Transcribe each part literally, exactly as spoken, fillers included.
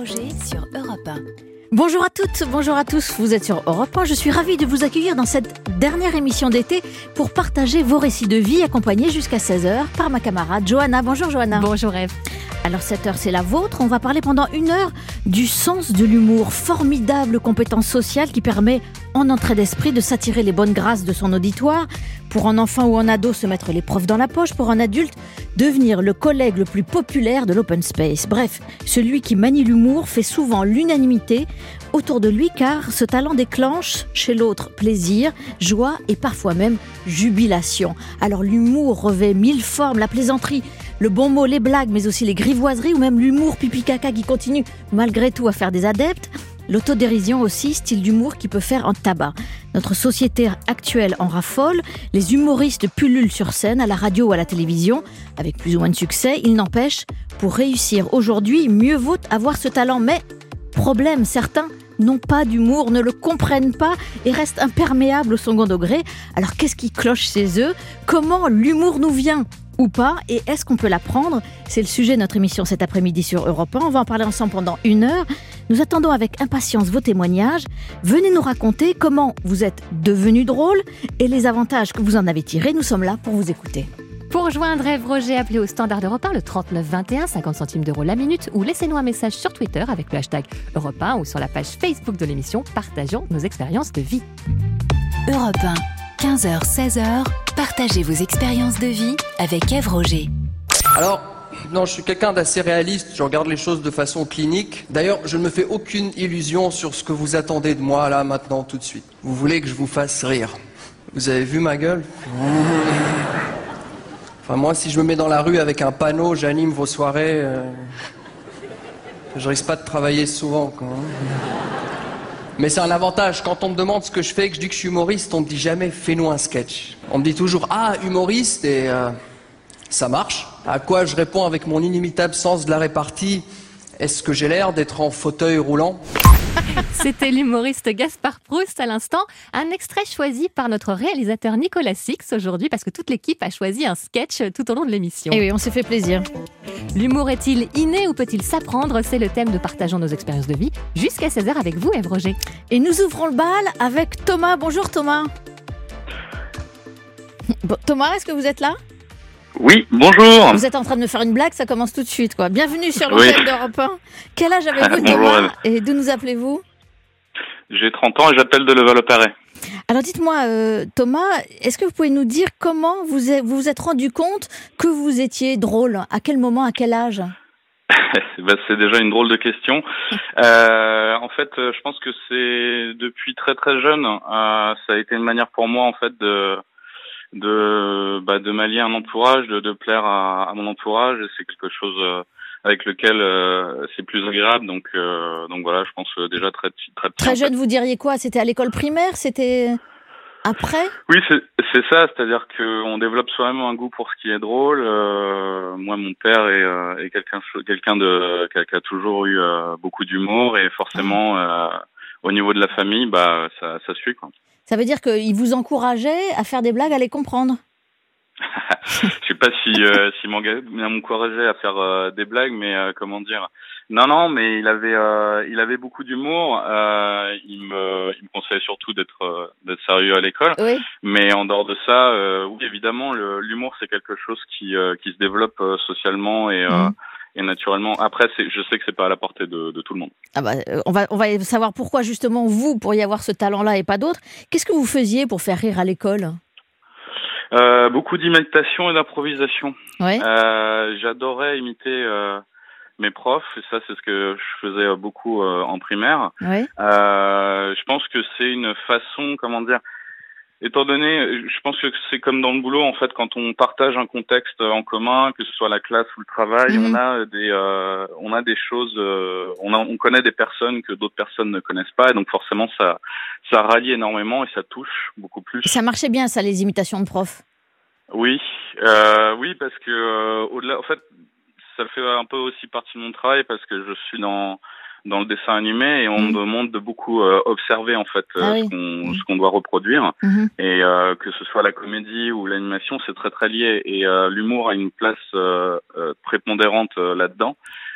Roger sur Europe un. Bonjour à toutes, bonjour à tous, vous êtes sur Europe un. Je suis ravie de vous accueillir dans cette dernière émission d'été pour partager vos récits de vie accompagnés jusqu'à seize heures par ma camarade Johanna. Bonjour Johanna. Bonjour Ève. Alors cette heure c'est la vôtre, on va parler pendant une heure du sens de l'humour, formidable compétence sociale qui permet en entrée d'esprit de s'attirer les bonnes grâces de son auditoire, pour un enfant ou un ado se mettre les profs dans la poche, pour un adulte devenir le collègue le plus populaire de l'open space. Bref, celui qui manie l'humour fait souvent l'unanimité autour de lui car ce talent déclenche chez l'autre plaisir, joie et parfois même jubilation. Alors l'humour revêt mille formes, la plaisanterie, le bon mot, les blagues, mais aussi les grivoiseries ou même l'humour pipi-caca qui continue malgré tout à faire des adeptes. L'autodérision aussi, style d'humour qui peut faire un tabac. Notre société actuelle en raffole, les humoristes pullulent sur scène, à la radio ou à la télévision, avec plus ou moins de succès. Il n'empêche, pour réussir aujourd'hui, mieux vaut avoir ce talent. Mais, problème, certains n'ont pas d'humour, ne le comprennent pas et restent imperméables au second degré. Alors qu'est-ce qui cloche chez eux ? Comment l'humour nous vient ? Ou pas, et est-ce qu'on peut l'apprendre ? C'est le sujet de notre émission cet après-midi sur Europe un. On va en parler ensemble pendant une heure. Nous attendons avec impatience vos témoignages. Venez nous raconter comment vous êtes devenu drôle et les avantages que vous en avez tirés. Nous sommes là pour vous écouter. Pour rejoindre Ève Roger, appelez au standard d'Europe un le trente-neuf vingt et un, cinquante centimes d'euros la minute, ou laissez-nous un message sur Twitter avec le hashtag Europe un ou sur la page Facebook de l'émission. Partageons nos expériences de vie. Europe un, quinze heures seize heures, partagez vos expériences de vie avec Ève Roger. Alors, non, je suis quelqu'un d'assez réaliste, je regarde les choses de façon clinique. D'ailleurs, je ne me fais aucune illusion sur ce que vous attendez de moi, là, maintenant, tout de suite. Vous voulez que je vous fasse rire. Vous avez vu ma gueule ? Enfin, moi, si je me mets dans la rue avec un panneau, j'anime vos soirées, euh... je risque pas de travailler souvent, quoi. Mais c'est un avantage, quand on me demande ce que je fais, que je dis que je suis humoriste, on me dit jamais « fais-nous un sketch ». On me dit toujours « ah, humoriste » et euh, ça marche. À quoi je réponds avec mon inimitable sens de la répartie « est-ce que j'ai l'air d'être en fauteuil roulant ?» C'était l'humoriste Gaspard Proust à l'instant, un extrait choisi par notre réalisateur Nicolas Six aujourd'hui parce que toute l'équipe a choisi un sketch tout au long de l'émission. Et oui, on s'est fait plaisir. L'humour est-il inné ou peut-il s'apprendre ? C'est le thème de Partageons nos expériences de vie jusqu'à seize heures avec vous, Ève Roger. Et nous ouvrons le bal avec Thomas. Bonjour Thomas. Bon, Thomas, est-ce que vous êtes là ? Oui, bonjour. Vous êtes en train de me faire une blague, ça commence tout de suite, quoi. Bienvenue sur l'antenne oui. d'Europe un. Quel âge avez-vous, Bonjour, Thomas ? Ève. Et d'où nous appelez-vous ? J'ai trente ans et j'appelle de Levallois-Perret. Alors dites-moi, euh, Thomas, est-ce que vous pouvez nous dire comment vous êtes, vous vous êtes rendu compte que vous étiez drôle ? À quel moment, à quel âge ? bah, c'est déjà une drôle de question. Euh, en fait, je pense que c'est depuis très très jeune. Euh, ça a été une manière pour moi, en fait, de de bah, de m'allier à un entourage, de, de plaire à, à mon entourage. Et c'est quelque chose euh, avec lequel euh, c'est plus agréable. Donc euh, donc voilà, je pense euh, déjà très très petit. Très jeune, fait. Vous diriez quoi ? C'était à l'école primaire ? C'était après ? Oui, c'est c'est ça. C'est-à-dire que on développe soi-même un goût pour ce qui est drôle. Euh, moi, mon père est, euh, est quelqu'un quelqu'un de qui a, qui a toujours eu euh, beaucoup d'humour et forcément euh, au niveau de la famille, bah ça ça suit quoi. Ça veut dire qu'il vous encourageait à faire des blagues, à les comprendre ? Je sais pas si euh, s'il m'encourageait à faire euh, des blagues, mais euh, comment dire ? Non, non, mais il avait euh, il avait beaucoup d'humour. Euh, il me il me conseillait surtout d'être euh, d'être sérieux à l'école. Oui. Mais en dehors de ça, euh, oui, évidemment, le, l'humour c'est quelque chose qui euh, qui se développe euh, socialement et euh, mmh. et naturellement. Après, c'est, je sais que c'est pas à la portée de, de tout le monde. Ah bah, on va on va savoir pourquoi justement vous pourriez avoir ce talent-là et pas d'autres. Qu'est-ce que vous faisiez pour faire rire à l'école ? Euh, beaucoup d'imitation et d'improvisation. Ouais. Euh, j'adorais imiter euh, mes profs, et ça c'est ce que je faisais beaucoup euh, en primaire. Ouais. Euh, je pense que c'est une façon, comment dire, étant donné, je pense que c'est comme dans le boulot, en fait, quand on partage un contexte en commun, que ce soit la classe ou le travail, mmh. on a des, euh, on a des choses, euh, on, a, on connaît des personnes que d'autres personnes ne connaissent pas, et donc forcément ça, ça rallie énormément et ça touche beaucoup plus. Ça marchait bien, ça, les imitations de profs. Oui, euh, oui, parce que euh, au-delà, en fait, ça fait un peu aussi partie de mon travail parce que je suis dans dans le dessin animé et on mmh. me demande de beaucoup euh, observer en fait euh, ah oui. ce qu'on mmh. ce qu'on doit reproduire mmh. et euh, que ce soit la comédie ou l'animation, c'est très très lié et euh, l'humour a une place euh, euh, prépondérante euh, là-dedans.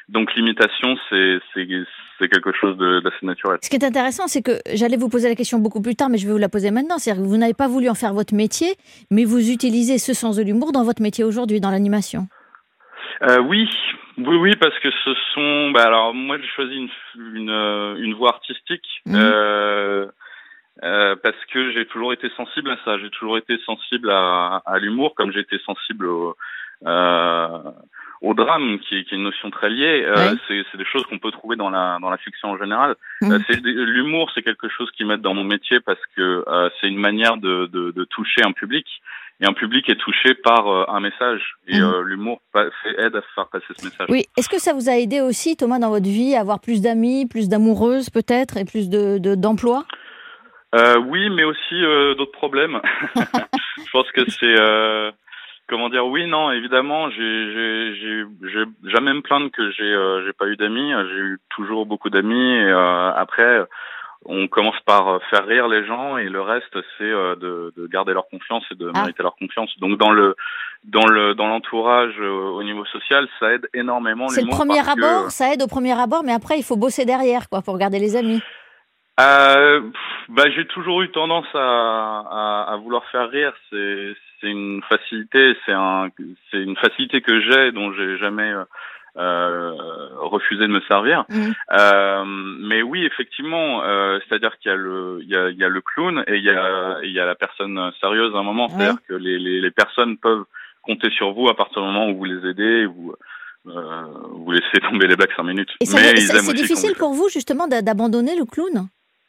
donc l'imitation, c'est, c'est, c'est quelque chose de, d'assez naturel. Ce qui est intéressant, c'est que j'allais vous poser la question beaucoup plus tard, mais je vais vous la poser maintenant. C'est-à-dire que vous n'avez pas voulu en faire votre métier, mais vous utilisez ce sens de l'humour dans votre métier aujourd'hui, dans l'animation. Euh, oui, oui, oui, parce que ce sont. Bah alors moi, j'ai choisi une une, une voie artistique mmh. euh, euh, parce que j'ai toujours été sensible à ça. J'ai toujours été sensible à, à l'humour, comme j'ai été sensible au, euh, au drame, qui est, qui est une notion très liée. Euh, oui. c'est, c'est des choses qu'on peut trouver dans la dans la fiction en général. Mmh. Euh, c'est l'humour, c'est quelque chose qui m'aide dans mon métier parce que euh, c'est une manière de, de de toucher un public. Et un public est touché par euh, un message. Et mmh. euh, l'humour fait, aide à faire passer ce message. Oui. Est-ce que ça vous a aidé aussi, Thomas, dans votre vie, à avoir plus d'amis, plus d'amoureuses peut-être, et plus de, de, d'emplois ? euh, Oui, mais aussi euh, d'autres problèmes. Je pense que c'est... Euh, comment dire ? Oui, non, évidemment, j'ai, j'ai, j'ai, j'ai jamais me plaindre que j'ai, euh, j'ai pas eu d'amis. J'ai eu toujours beaucoup d'amis. Et euh, après... on commence par faire rire les gens et le reste c'est de, de garder leur confiance et de ah. mériter leur confiance. Donc dans le dans le dans l'entourage au niveau social, ça aide énormément. C'est le premier abord, que... ça aide au premier abord, mais après il faut bosser derrière quoi pour garder les amis. Euh, bah j'ai toujours eu tendance à, à à vouloir faire rire. C'est c'est une facilité, c'est un c'est une facilité que j'ai dont j'ai jamais Euh, refuser de me servir. Mmh. Euh, mais oui, effectivement, euh, c'est-à-dire qu'il y a le, il y a, il y a le clown et il y a, il y a la personne sérieuse à un moment. C'est-à-dire ouais. que les, les, les personnes peuvent compter sur vous à partir du moment où vous les aidez, vous, euh, vous laissez tomber les blagues cinq minutes. Et ça, mais ça, ils c'est difficile pour vous justement d'abandonner le clown ?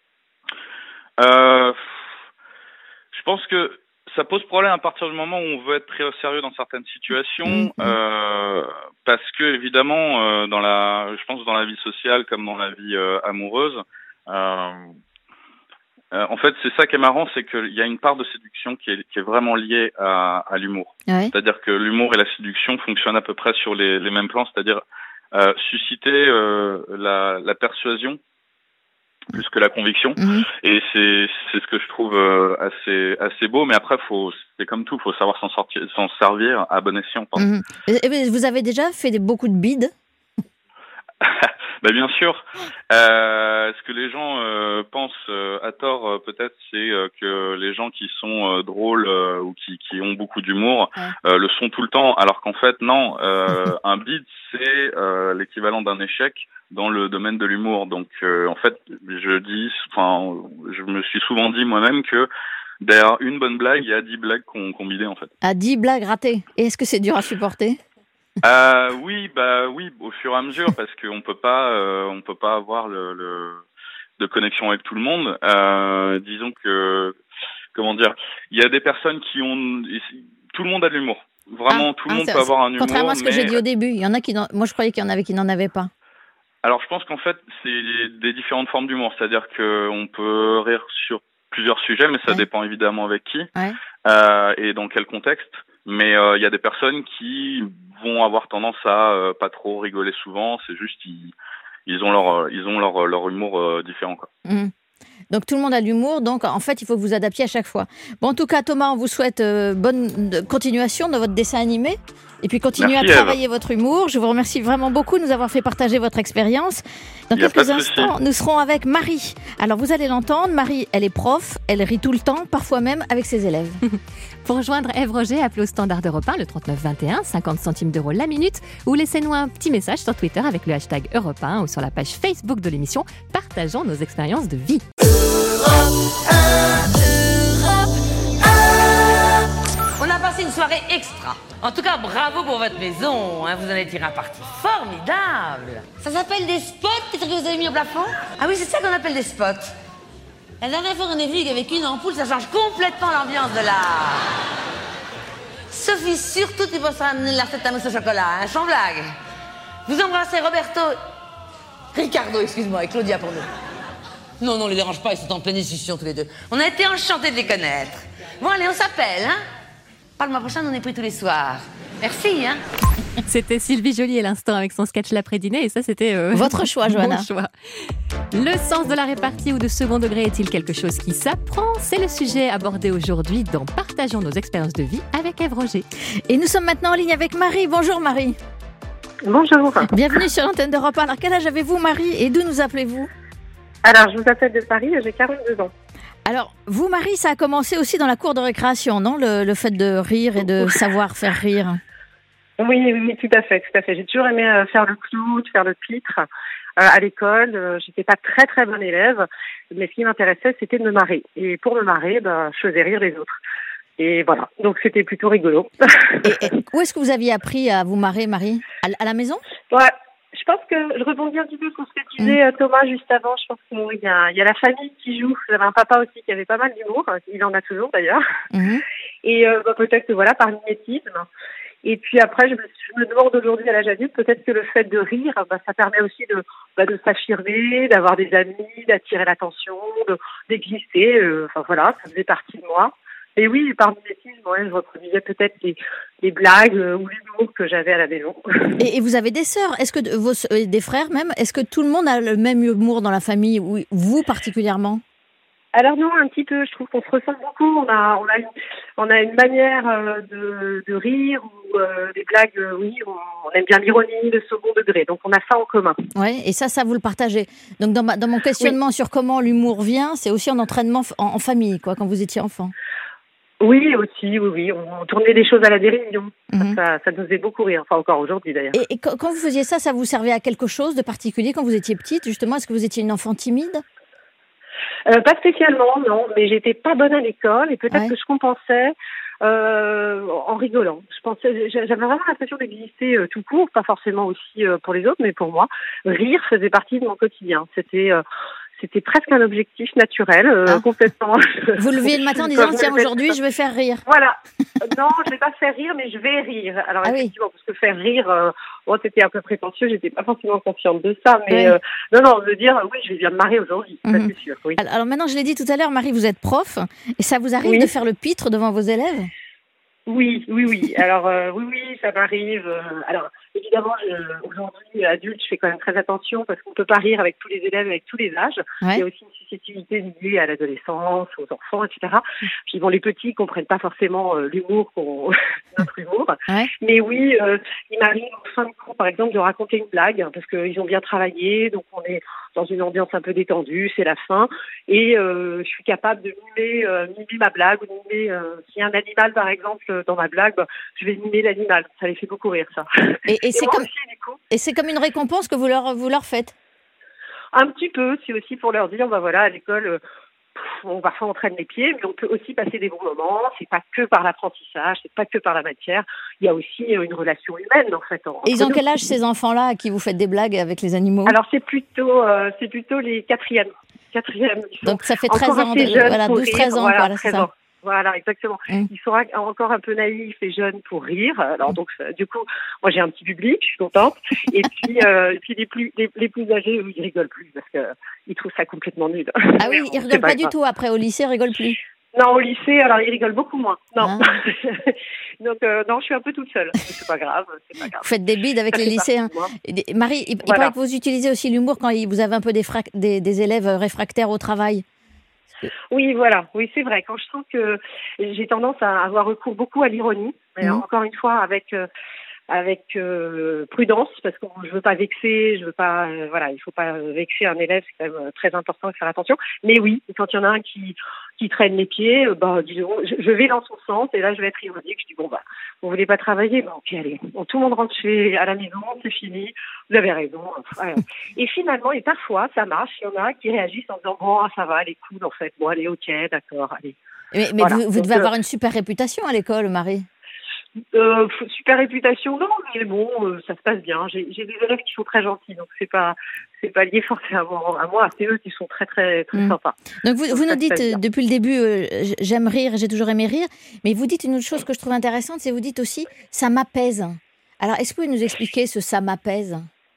euh, Je pense que ça pose problème à partir du moment où on veut être pris au sérieux dans certaines situations, mmh. euh, parce que évidemment, euh, dans la, je pense dans la vie sociale comme dans la vie euh, amoureuse, euh, euh, en fait, c'est ça qui est marrant, c'est qu'il y a une part de séduction qui est, qui est vraiment liée à, à l'humour. Ouais. C'est-à-dire que l'humour et la séduction fonctionnent à peu près sur les, les mêmes plans, c'est-à-dire euh, susciter euh, la, la persuasion plus que la conviction. Mmh. Et c'est c'est ce que je trouve euh, assez assez beau, mais après faut c'est comme tout, faut savoir s'en sortir, s'en servir à bon escient. Mmh. Vous avez déjà fait des, beaucoup de bides? Ben bien sûr. Euh, ce que les gens euh, pensent euh, à tort euh, peut-être, c'est euh, que les gens qui sont euh, drôles euh, ou qui qui ont beaucoup d'humour ouais. euh, le sont tout le temps, alors qu'en fait non. Euh, un bide c'est euh, l'équivalent d'un échec dans le domaine de l'humour. Donc euh, en fait, je dis, enfin, je me suis souvent dit moi-même que derrière une bonne blague, il y a dix blagues qu'on qu'on bidait en fait. À dix blagues ratées. Et est-ce que c'est dur à supporter? Euh, oui, bah oui, au fur et à mesure, parce qu'on peut pas, euh, on peut pas avoir le, le de connexion avec tout le monde. Euh, disons que, comment dire, il y a des personnes qui ont, tout le monde a de l'humour. Vraiment, ah, tout le ah, monde peut avoir un humour. Contrairement à ce que mais... j'ai dit au début, il y en a qui, n'en... moi je croyais qu'il y en avait qui n'en avaient pas. Alors je pense qu'en fait, c'est des différentes formes d'humour, c'est-à-dire que on peut rire sur plusieurs sujets, mais ça ouais. dépend évidemment avec qui ouais. euh, et dans quel contexte. Mais il euh, y a des personnes qui vont avoir tendance à euh, pas trop rigoler souvent. C'est juste ils ils ont leur ils ont leur leur humour euh, différent quoi. Mmh. Donc tout le monde a de l'humour. Donc en fait il faut que vous adaptiez à chaque fois. Bon en tout cas Thomas, on vous souhaite euh, bonne continuation dans votre dessin animé. Et puis continuez Merci à travailler Eve. Votre humour. Je vous remercie vraiment beaucoup de nous avoir fait partager votre expérience. Dans quelques instants, souci. Nous serons avec Marie. Alors vous allez l'entendre, Marie, elle est prof, elle rit tout le temps, parfois même avec ses élèves. Pour rejoindre Ève Roger, appelez au standard d'Europe un, le trente-neuf vingt et un, cinquante centimes d'euros la minute, ou laissez-nous un petit message sur Twitter avec le hashtag Europe un ou sur la page Facebook de l'émission, partageant nos expériences de vie. On a passé une soirée extra. En tout cas, bravo pour votre maison. Hein. Vous en avez tiré un parti formidable. Ça s'appelle des spots, les trucs que vous avez mis au plafond? Ah oui, c'est ça qu'on appelle des spots. La dernière fois qu'on est venu qu'avec une ampoule, ça change complètement l'ambiance de la... Sophie, surtout, tu penses ramener la recette à mousse au chocolat, hein, sans blague. Vous embrassez Roberto... Ricardo, excuse-moi, et Claudia pour nous. Non, non, ne les dérange pas, ils sont en pleine discussion tous les deux. On a été enchantés de les connaître. Bon, allez, on s'appelle, hein? Pas le mois prochain, on est pris tous les soirs. Merci, hein. C'était Sylvie Joly à l'instant avec son sketch l'après-dîner et ça, c'était... Euh, votre choix, Johanna. Mon choix. Le sens de la répartie ou de second degré est-il quelque chose qui s'apprend? C'est le sujet abordé aujourd'hui dans Partageons nos expériences de vie avec Ève Roger. Et nous sommes maintenant en ligne avec Marie. Bonjour Marie. Bonjour. Bienvenue sur l'antenne d'Europe un. Alors, quel âge avez-vous, Marie, et d'où nous appelez-vous? Alors, je vous appelle de Paris, j'ai quarante-deux ans. Alors, vous, Marie, ça a commencé aussi dans la cour de récréation, non, le, le fait de rire et de savoir faire rire? Oui, oui, tout à fait, tout à fait. J'ai toujours aimé euh, faire le clown, faire le pitre. Euh, à l'école, euh, j'étais pas très très bonne élève, mais ce qui m'intéressait, c'était de me marrer. Et pour me marrer, ben, je faisais rire les autres. Et voilà, donc c'était plutôt rigolo. Et, et où est-ce que vous aviez appris à vous marrer, Marie? à, à la maison? Ouais, je pense que je rebondis un petit peu sur ce que disait mmh. Thomas juste avant. Je pense qu'il y a, il y a la famille qui joue. J'avais un papa aussi qui avait pas mal d'humour, il en a toujours d'ailleurs. Mmh. Et euh, bah, peut-être que voilà, par mimétisme. Et puis après, je me, je me demande aujourd'hui à l'âge adulte, peut-être que le fait de rire, bah, ça permet aussi de, bah, de s'affirmer, d'avoir des amis, d'attirer l'attention, de, d'exister. Euh, enfin voilà, ça faisait partie de moi. Et oui, par mimétisme, ouais, je reproduisais peut-être les, les blagues euh, ou l'humour que j'avais à la maison. Et, et vous avez des sœurs? Est-ce que de, vos, euh, des frères même? Est-ce que tout le monde a le même humour dans la famille, ou vous particulièrement? Alors non, un petit peu. Je trouve qu'on se ressemble beaucoup. On a, on a une, on a une manière euh, de, de rire ou euh, des blagues. Euh, oui, on, on aime bien l'ironie, le second degré. Donc on a ça en commun. Ouais, et ça, ça vous le partagez. Donc dans, ma, dans mon questionnement oui. sur comment l'humour vient, c'est aussi en entraînement en, en famille, quoi, quand vous étiez enfant. Oui, aussi, oui, oui. On tournait des choses à la dérision. Mmh. Ça, ça nous faisait beaucoup rire. Enfin, encore aujourd'hui, d'ailleurs. Et, et quand, quand vous faisiez ça, ça vous servait à quelque chose de particulier quand vous étiez petite, justement? Est-ce que vous étiez une enfant timide? Euh, pas spécialement, non. Mais j'étais pas bonne à l'école et peut-être ouais. que je compensais euh, en rigolant. Je pensais, j'avais vraiment l'impression d'exister euh, tout court, pas forcément aussi euh, pour les autres, mais pour moi. Rire faisait partie de mon quotidien. C'était... Euh, C'était presque un objectif naturel, euh, ah. complètement. Vous leviez le matin en disant, tiens, aujourd'hui, je vais faire rire. Voilà. Non, je vais pas faire rire, mais je vais rire. Alors, ah effectivement, oui. parce que faire rire, euh, bon, c'était un peu prétentieux, j'étais pas forcément consciente de ça, mais oui. euh, non, non, de dire, oui, je vais bien me marrer aujourd'hui, mm-hmm. ça c'est sûr, oui. Alors maintenant, je l'ai dit tout à l'heure, Marie, vous êtes prof, et ça vous arrive oui. de faire le pitre devant vos élèves? Oui, oui, oui. Alors, euh, oui, oui, ça m'arrive. Euh, alors, évidemment, je, aujourd'hui, adulte, je fais quand même très attention parce qu'on ne peut pas rire avec tous les élèves, avec tous les âges. Ouais. Il y a aussi une susceptibilité liée à l'adolescence, aux enfants, et cetera. Puis bon, les petits ne comprennent pas forcément euh, l'humour, qu'on... notre humour. Ouais. Mais oui, euh, il m'arrive en fin de cours, par exemple, de raconter une blague parce qu'ils ont bien travaillé, donc on est dans une ambiance un peu détendue, c'est la fin, et euh, je suis capable de mimer, euh, mimer ma blague, ou mimer, euh, s'il y a un animal par exemple dans ma blague, bah, je vais mimer l'animal, ça les fait beaucoup rire ça. Et, et, et c'est, comme, aussi, et c'est comme une récompense que vous leur, vous leur faites? Un petit peu, c'est aussi pour leur dire, bah voilà, à l'école, euh, on parfois on traîne les pieds, mais on peut aussi passer des bons moments. C'est pas que par l'apprentissage, c'est pas que par la matière. Il y a aussi une relation humaine en fait. Et ils ont quel âge ces enfants-là à qui vous faites des blagues avec les animaux? Alors c'est plutôt, euh, c'est plutôt les quatrièmes. quatrièmes. Donc ça fait treize ans, de, voilà, douze treize ans, voilà, quoi, c'est ça. Ans. Voilà, exactement. Mmh. Ils sont encore un peu naïfs et jeunes pour rire. Alors donc, du coup, moi j'ai un petit public, je suis contente. Et puis, euh, et puis les plus les, les plus âgés, ils rigolent plus parce que ils trouvent ça complètement nul. Ah oui, ils rigolent pas, pas du tout. Après, au lycée, ils rigolent plus. Non, au lycée, alors ils rigolent beaucoup moins. Non. Ah. Donc euh, non, je suis un peu toute seule. C'est pas grave, c'est pas grave. Vous faites des bides avec ça les lycéens. Marie, il, voilà. il paraît que vous utilisez aussi l'humour quand vous avez un peu des, frac- des, des élèves réfractaires au travail. Oui, voilà, oui, c'est vrai. Quand je sens que j'ai tendance à avoir recours beaucoup à l'ironie, mmh. encore une fois avec euh, avec euh, prudence, parce que je veux pas vexer, je veux pas, euh, voilà, il faut pas vexer un élève, c'est quand même très important de faire attention. Mais oui, quand il y en a un qui qui traîne les pieds, euh, bah disons, je, je vais dans son sens et là je vais être ironique. Je dis bon bah, vous voulez pas travailler, bah ok allez, bon, tout le monde rentre chez à la maison, c'est fini. Vous avez raison. Voilà. Et finalement, et parfois, ça marche. Il y en a qui réagissent en disant bon, ça va, elle est cool en fait. Bon, allez, ok, d'accord, allez. Mais, mais voilà. vous, vous devez Donc, avoir euh, une super réputation à l'école, Marie. Euh, super réputation, non, mais bon, euh, ça se passe bien. J'ai, j'ai des élèves qui sont très gentils, donc c'est pas, c'est pas lié forcément à moi. C'est eux qui sont très, très, très mmh. sympas. Donc vous, donc vous nous dites euh, depuis le début, euh, j'aime rire, j'ai toujours aimé rire. Mais vous dites une autre chose que je trouve intéressante, c'est vous dites aussi, ça m'apaise. Alors, est-ce que vous pouvez nous expliquer ce ça m'apaise?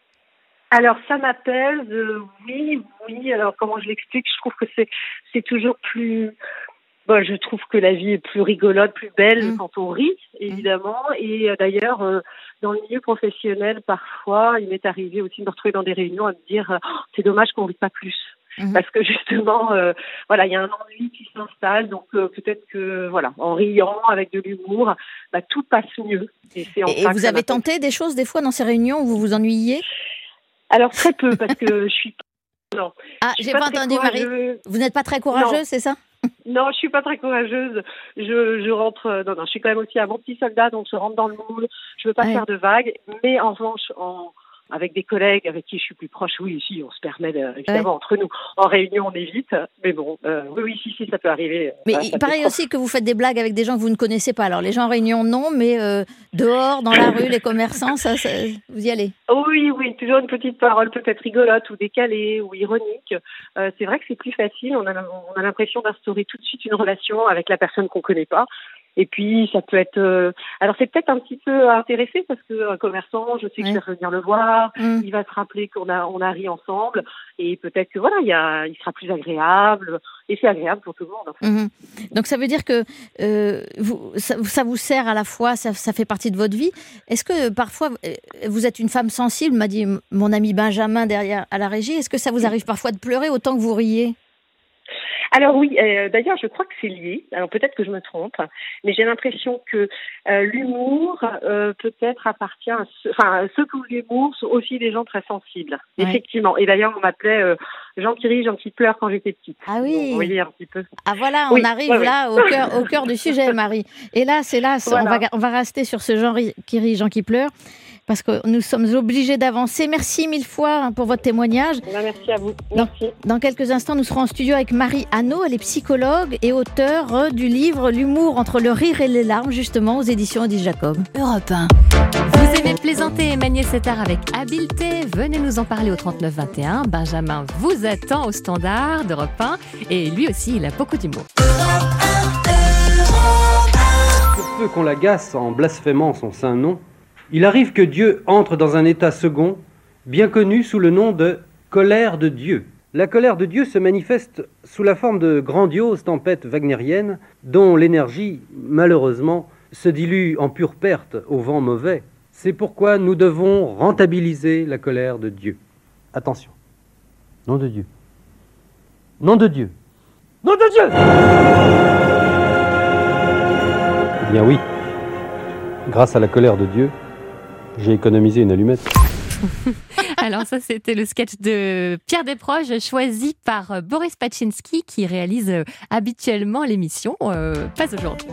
Alors, ça m'apaise, euh, oui, oui. Alors, comment je l'explique? Je trouve que c'est, c'est toujours plus... Bon, je trouve que la vie est plus rigolote, plus belle mmh. quand on rit, évidemment. Mmh. Et euh, d'ailleurs, euh, dans le milieu professionnel, parfois, il m'est arrivé aussi de me retrouver dans des réunions à me dire oh, « c'est dommage qu'on ne rit pas plus ». Mmh. Parce que justement, euh, voilà, il y a un ennui qui s'installe. Donc euh, peut-être que, voilà, en riant, avec de l'humour, bah, tout passe mieux. Et, c'est en et vous avez tenté des choses, des fois, dans ces réunions où vous vous ennuyiez ? Alors très peu, parce que je suis pas... Non. Ah, j'ai pas, pas entendu, Marie. Vous n'êtes pas très courageuse, non. C'est ça ? Non, je suis pas très courageuse. Je, je rentre... Non, non, je suis quand même aussi un bon petit soldat, donc je rentre dans le moule. Je veux pas ouais. faire de vagues. Mais en revanche, en... avec des collègues avec qui je suis plus proche, oui, ici, on se permet, de, évidemment, ouais. entre nous. En réunion, on évite. Mais bon, euh, oui, oui, si, si, ça peut arriver. Mais ça, il ça paraît aussi que vous faites des blagues avec des gens que vous ne connaissez pas. Alors, les gens en réunion, non, mais euh, dehors, dans la rue, les commerçants, ça, ça, vous y allez ? Oui, oui, toujours une petite parole peut-être rigolote ou décalée ou ironique. Euh, c'est vrai que c'est plus facile. On a, on a l'impression d'instaurer tout de suite une relation avec la personne qu'on connaît pas. Et puis, ça peut être... Euh... Alors, c'est peut-être un petit peu intéressé parce qu'un commerçant, je sais que ouais. je vais revenir le voir, mmh. il va se rappeler qu'on a, on a ri ensemble et peut-être que, voilà, il, y a, il sera plus agréable et c'est agréable pour tout le monde. En fait. Mmh. Donc, ça veut dire que euh, vous, ça, ça vous sert à la fois, ça, ça fait partie de votre vie. Est-ce que, parfois, vous êtes une femme sensible, m'a dit mon ami Benjamin derrière à la régie. Est-ce que ça vous arrive parfois de pleurer autant que vous riez ? Alors oui, euh, d'ailleurs, je crois que c'est lié. Alors peut-être que je me trompe, mais j'ai l'impression que euh, l'humour euh, peut-être appartient à ceux, enfin, ceux qui ont l'humour sont aussi des gens très sensibles. Ouais. Effectivement. Et d'ailleurs, on m'appelait euh, Jean qui rit, Jean qui pleure quand j'étais petite. Ah oui. Donc, vous voyez un petit peu. Ah voilà, on oui, arrive ouais, là ouais. au cœur, au cœur du sujet, Marie. Et là, c'est là, voilà. on va, on va rester sur ce Jean qui rit, Jean qui pleure. Parce que nous sommes obligés d'avancer. Merci mille fois pour votre témoignage. Merci à vous. Merci. Dans, dans quelques instants, nous serons en studio avec Marie Hanot. Elle est psychologue et auteure du livre L'humour entre le rire et les larmes, justement, aux éditions Odile Jacob. Europe un. Vous aimez plaisanter et manier cet art avec habileté ? Venez nous en parler au trente-neuf vingt et un. Benjamin vous attend au standard d'Europe un. Et lui aussi, il a beaucoup d'humour. Pour peu qu'on l'agace en blasphémant son saint nom, il arrive que Dieu entre dans un état second, bien connu sous le nom de colère de Dieu. La colère de Dieu se manifeste sous la forme de grandioses tempêtes wagnériennes dont l'énergie, malheureusement, se dilue en pure perte au vent mauvais. C'est pourquoi nous devons rentabiliser la colère de Dieu. Attention. Nom de Dieu. Nom de Dieu. Nom de Dieu ! Eh bien oui, grâce à la colère de Dieu, j'ai économisé une allumette. Alors ça, c'était le sketch de Pierre Desproges, choisi par Boris Pachynski, qui réalise habituellement l'émission, euh, pas aujourd'hui.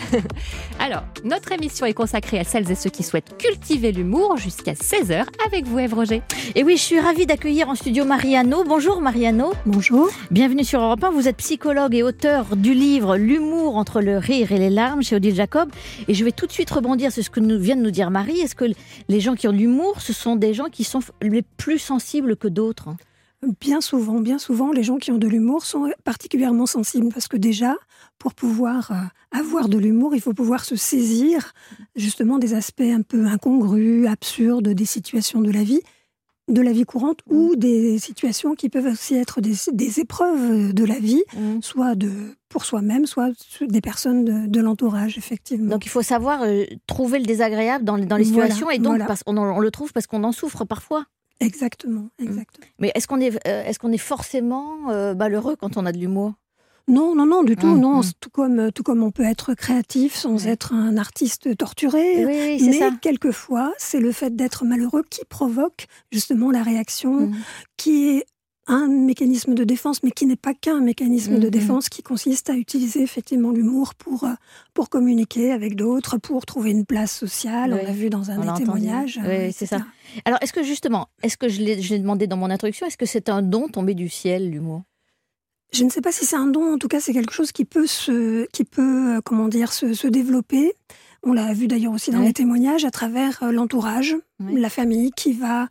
Alors, notre émission est consacrée à celles et ceux qui souhaitent cultiver l'humour jusqu'à seize heures avec vous, Ève Roger. Et oui, je suis ravie d'accueillir en studio Marie Hanot. Bonjour Marie Hanot. Bonjour. Bienvenue sur Europe un. Vous êtes psychologue et auteur du livre L'humour entre le rire et les larmes chez Odile Jacob. Et je vais tout de suite rebondir sur ce que nous vient de nous dire Marie. Est-ce que les gens qui ont de l'humour, ce sont des gens qui sont les plus sensibles que d'autres ? Bien souvent, bien souvent, les gens qui ont de l'humour sont particulièrement sensibles parce que déjà, pour pouvoir euh, avoir de l'humour, il faut pouvoir se saisir justement des aspects un peu incongrus, absurdes des situations de la vie, de la vie courante mmh. ou des situations qui peuvent aussi être des, des épreuves de la vie, mmh. soit de, pour soi-même, soit des personnes de, de l'entourage, effectivement. Donc il faut savoir euh, trouver le désagréable dans, dans les situations voilà, et donc voilà. parce, on, on le trouve parce qu'on en souffre parfois. Exactement, exactement. Mais est-ce qu'on est, euh, est-ce qu'on est forcément euh, malheureux quand on a de l'humour ? Non, non, non, du tout. Mmh, non, mmh. Tout comme, tout comme on peut être créatif sans mmh. être un artiste torturé. Oui, oui, c'est mais ça. Quelquefois, c'est le fait d'être malheureux qui provoque justement la réaction, mmh. qui est un mécanisme de défense, mais qui n'est pas qu'un mécanisme mmh. de défense, qui consiste à utiliser effectivement l'humour pour, pour communiquer avec d'autres, pour trouver une place sociale. Oui. On l'a vu dans un des témoignages. Oui, euh, c'est ça. Alors, est-ce que justement, est-ce que je l'ai, je l'ai demandé dans mon introduction, est-ce que c'est un don tombé du ciel, l'humour ? Je ne sais pas si c'est un don, en tout cas c'est quelque chose qui peut se, qui peut, comment dire, se, se développer. On l'a vu d'ailleurs aussi dans oui. les témoignages, à travers l'entourage, oui. la famille qui va,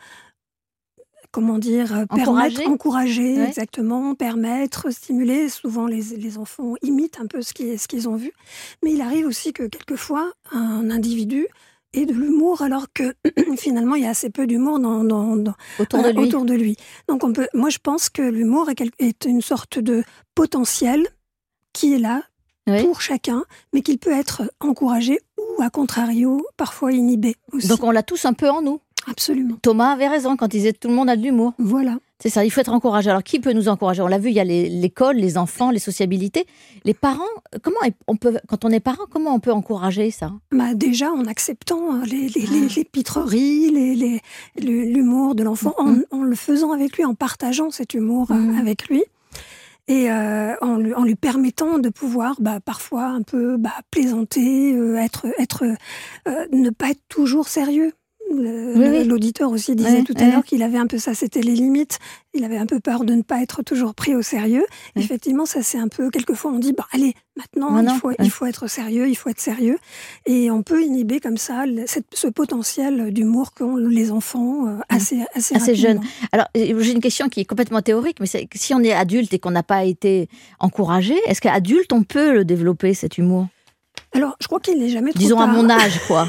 comment dire, encourager, permettre, encourager, oui. exactement, permettre, stimuler. Souvent les, les enfants imitent un peu ce qu'ils, ce qu'ils ont vu. Mais il arrive aussi que quelquefois un individu ait de l'humour alors que finalement il y a assez peu d'humour dans, dans, dans, autour, de euh, lui. autour de lui. Donc on peut, moi je pense que l'humour est, quel, est une sorte de potentiel qui est là oui. pour chacun, mais qu'il peut être encouragé ou à contrario parfois inhibé aussi. Donc on l'a tous un peu en nous. Absolument. Thomas avait raison quand il disait tout le monde a de l'humour. Voilà. C'est ça, il faut être encouragé. Alors, qui peut nous encourager? On l'a vu, il y a les, l'école, les enfants, les sociabilités. Les parents, comment on peut, quand on est parent, comment on peut encourager ça? Bah déjà, en acceptant les, les, les, les pitreries, les, les, l'humour de l'enfant, mmh. en, en le faisant avec lui, en partageant cet humour mmh. avec lui. Et euh, en, lui, en lui permettant de pouvoir bah, parfois un peu bah, plaisanter, euh, être, être, euh, ne pas être toujours sérieux. Le, oui, oui. L'auditeur aussi disait oui, tout à oui. l'heure qu'il avait un peu ça, c'était les limites. Il avait un peu peur de ne pas être toujours pris au sérieux. Oui. Effectivement, ça c'est un peu, quelquefois on dit, bah, allez, maintenant non, il, faut, oui. il faut être sérieux, il faut être sérieux. Et on peut inhiber comme ça cette, ce potentiel d'humour qu'ont les enfants euh, assez, assez, assez jeunes. Alors, j'ai une question qui est complètement théorique, mais c'est, si on est adulte et qu'on n'a pas été encouragé, est-ce qu'adulte on peut le développer, cet humour? Alors, je crois qu'il n'est jamais trop Disons tard. à mon âge, quoi.